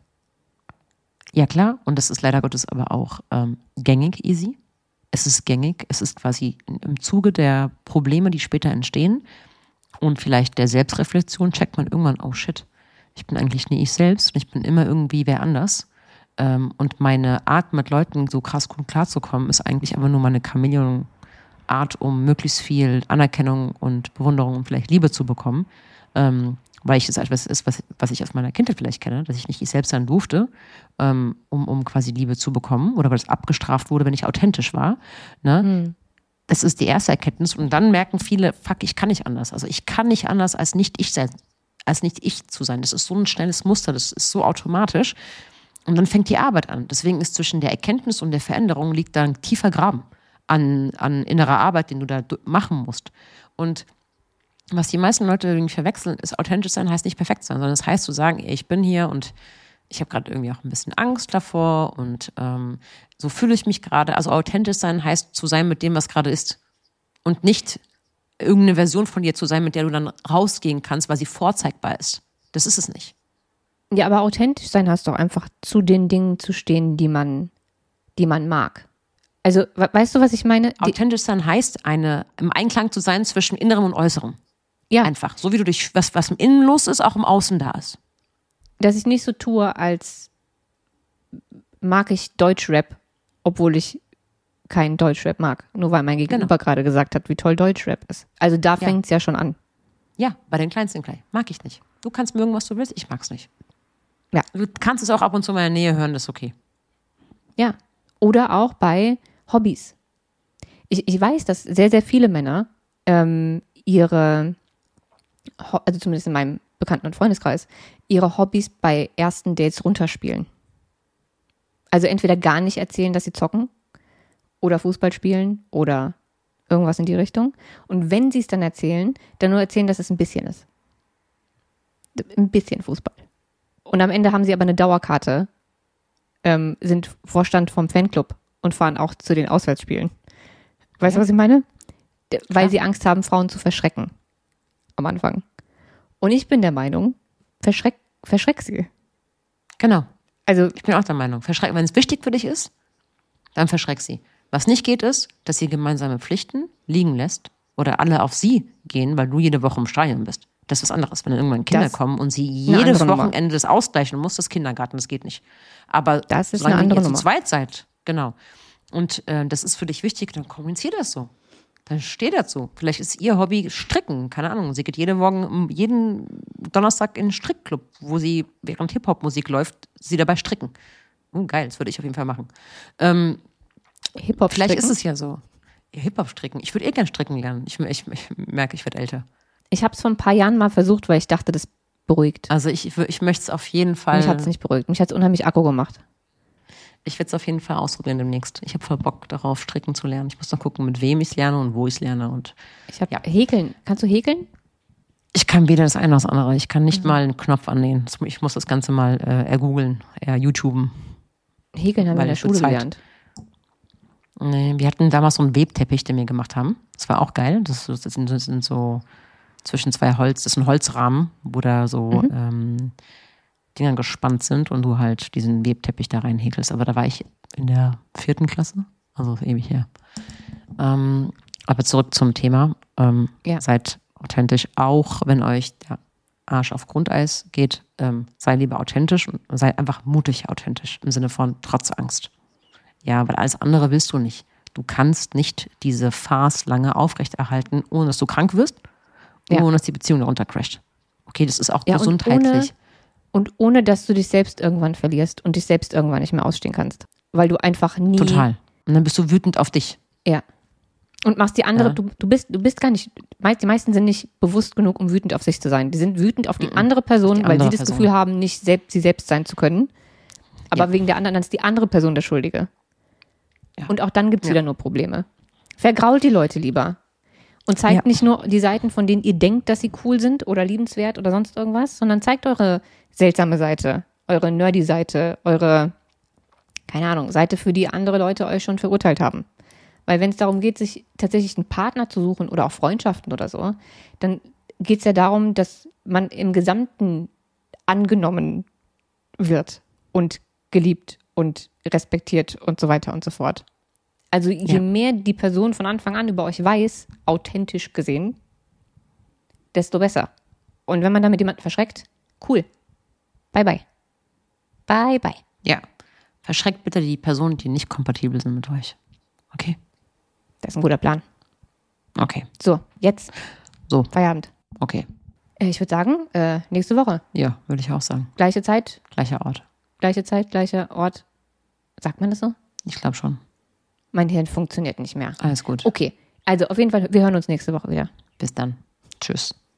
Ja klar, und das ist leider Gottes aber auch ähm, gängig easy. Es ist gängig, es ist quasi im Zuge der Probleme, die später entstehen und vielleicht der Selbstreflexion checkt man irgendwann, oh shit, ich bin eigentlich nie ich selbst und ich bin immer irgendwie wer anders. Ähm, und meine Art, mit Leuten so krass gut klarzukommen, ist eigentlich einfach nur meine Chamäleon-Art, um möglichst viel Anerkennung und Bewunderung und vielleicht Liebe zu bekommen. Ähm, weil ich es etwas ist, was, was ich aus meiner Kindheit vielleicht kenne, dass ich nicht ich selbst sein durfte, ähm, um, um quasi Liebe zu bekommen oder weil es abgestraft wurde, wenn ich authentisch war. Ne? Hm. Das ist die erste Erkenntnis und dann merken viele, fuck, ich kann nicht anders. Also ich kann nicht anders, als nicht ich sein, als nicht ich zu sein. Das ist so ein schnelles Muster, das ist so automatisch und dann fängt die Arbeit an. Deswegen ist zwischen der Erkenntnis und der Veränderung liegt da ein tiefer Graben an, an innerer Arbeit, den du da machen musst. Und was die meisten Leute irgendwie verwechseln, ist authentisch sein heißt nicht perfekt sein, sondern es das heißt zu sagen, ich bin hier und ich habe gerade irgendwie auch ein bisschen Angst davor und ähm, so fühle ich mich gerade. Also authentisch sein heißt zu sein mit dem, was gerade ist und nicht irgendeine Version von dir zu sein, mit der du dann rausgehen kannst, weil sie vorzeigbar ist. Das ist es nicht. Ja, aber authentisch sein heißt doch einfach zu den Dingen zu stehen, die man, die man mag. Also, weißt du, was ich meine? Authentisch sein heißt, eine, im Einklang zu sein zwischen Innerem und Äußerem. Ja. Einfach. So wie du dich, was, was im Innen los ist, auch im Außen da ist. Dass ich nicht so tue, als mag ich Deutschrap, obwohl ich keinen Deutschrap mag. Nur weil mein Gegenüber genau. gerade gesagt hat, wie toll Deutschrap ist. Also da fängt es ja. ja schon an. Ja, bei den Kleinsten gleich. Mag ich nicht. Du kannst mögen, was du willst, ich mag's nicht. Ja. Du kannst es auch ab und zu mal in der Nähe hören, das ist okay. Ja. Oder auch bei Hobbys. Ich, ich weiß, dass sehr, sehr viele Männer ähm, ihre also zumindest in meinem Bekannten- und Freundeskreis, ihre Hobbys bei ersten Dates runterspielen. Also entweder gar nicht erzählen, dass sie zocken oder Fußball spielen oder irgendwas in die Richtung. Und wenn sie es dann erzählen, dann nur erzählen, dass es ein bisschen ist. Ein bisschen Fußball. Und am Ende haben sie aber eine Dauerkarte, ähm, sind Vorstand vom Fanclub und fahren auch zu den Auswärtsspielen. Weißt du, was ich meine? Weil ja. sie Angst haben, Frauen zu verschrecken. Am Anfang. Und ich bin der Meinung, verschreck, verschreck sie. Genau. Also ich bin auch der Meinung, verschreck, wenn es wichtig für dich ist, dann verschreck sie. Was nicht geht, ist, dass ihr gemeinsame Pflichten liegen lässt oder alle auf sie gehen, weil du jede Woche im Stadion bist. Das ist was anderes, wenn dann irgendwann Kinder das kommen und sie jedes Wochenende das ausgleichen muss, das Kindergarten, das geht nicht. Aber das ist eine andere ihr Nummer. zu zweit seid, genau. Und äh, das ist für dich wichtig, dann kommunizier das so. Dann steh dazu. Vielleicht ist ihr Hobby Stricken. Keine Ahnung. Sie geht jeden Morgen, jeden Donnerstag in einen Strickclub, wo sie, während Hip-Hop-Musik läuft, sie dabei stricken. Oh, geil, das würde ich auf jeden Fall machen. Ähm, Hip-Hop Vielleicht ist es ja so. Hip-Hop stricken. Ich würde eh gern stricken lernen. Ich, ich, ich merke, ich werde älter. Ich habe es vor ein paar Jahren mal versucht, weil ich dachte, das beruhigt. Also ich, ich möchte es auf jeden Fall. Mich hat es nicht beruhigt. Mich hat es unheimlich Akku gemacht. Ich werde es auf jeden Fall ausprobieren demnächst. Ich habe voll Bock darauf, stricken zu lernen. Ich muss noch gucken, mit wem ich es lerne und wo ich es lerne. Und ich habe ja. Häkeln. Kannst du häkeln? Ich kann weder das eine noch das andere. Ich kann nicht mhm. mal einen Knopf annähen. Ich muss das Ganze mal äh, ergoogeln, eher YouTuben. Häkeln haben wir in der Schule gelernt. Nee, wir hatten damals so einen Webteppich, den wir gemacht haben. Das war auch geil. Das, das, sind, das sind so zwischen zwei Holz, das ist ein Holzrahmen, wo da so mhm. ähm, Dinger gespannt sind und du halt diesen Webteppich da rein häkelst. Aber da war ich in der vierten Klasse, also ewig her. Ähm, aber zurück zum Thema. Ähm, ja. Seid authentisch, auch wenn euch der Arsch auf Grundeis geht. Ähm, sei lieber authentisch und sei einfach mutig authentisch im Sinne von trotz Angst. Ja, weil alles andere willst du nicht. Du kannst nicht diese Farce lange aufrechterhalten, ohne dass du krank wirst, ja. ohne dass die Beziehung darunter crasht. Okay, das ist auch ja, gesundheitlich. Und ohne, und ohne, dass du dich selbst irgendwann verlierst und dich selbst irgendwann nicht mehr ausstehen kannst. Weil du einfach nie Total. Und dann bist du wütend auf dich. Ja. Und machst die andere, Ja. du, du bist, du bist gar nicht, meist, die meisten sind nicht bewusst genug, um wütend auf sich zu sein. Die sind wütend auf die andere Person, Die weil andere sie das Person. Gefühl haben, nicht selbst, sie selbst sein zu können. Aber Ja. wegen der anderen, dann ist die andere Person der Schuldige. Ja. Und auch dann gibt es Ja. wieder nur Probleme. Vergrault die Leute lieber. Und zeigt Ja. nicht nur die Seiten, von denen ihr denkt, dass sie cool sind oder liebenswert oder sonst irgendwas, sondern zeigt eure seltsame Seite, eure nerdy Seite, eure, keine Ahnung, Seite, für die andere Leute euch schon verurteilt haben. Weil wenn es darum geht, sich tatsächlich einen Partner zu suchen oder auch Freundschaften oder so, dann geht es ja darum, dass man im Gesamten angenommen wird und geliebt und respektiert und so weiter und so fort. Also je Ja. mehr die Person von Anfang an über euch weiß, authentisch gesehen, desto besser. Und wenn man damit jemanden verschreckt, cool. Bye, bye. Bye, bye. Ja. Verschreckt bitte die Personen, die nicht kompatibel sind mit euch. Okay? Das ist ein guter Plan. Okay. So, jetzt So, Feierabend. okay. Äh, Ich würde sagen, äh, nächste Woche. Ja, würde ich auch sagen. Gleiche Zeit, Gleicher Ort. gleiche Zeit, gleicher Ort. Sagt man das so? Ich glaube schon. Mein Hirn funktioniert nicht mehr. Alles gut. Okay, also auf jeden Fall, wir hören uns nächste Woche wieder. Bis dann. Tschüss.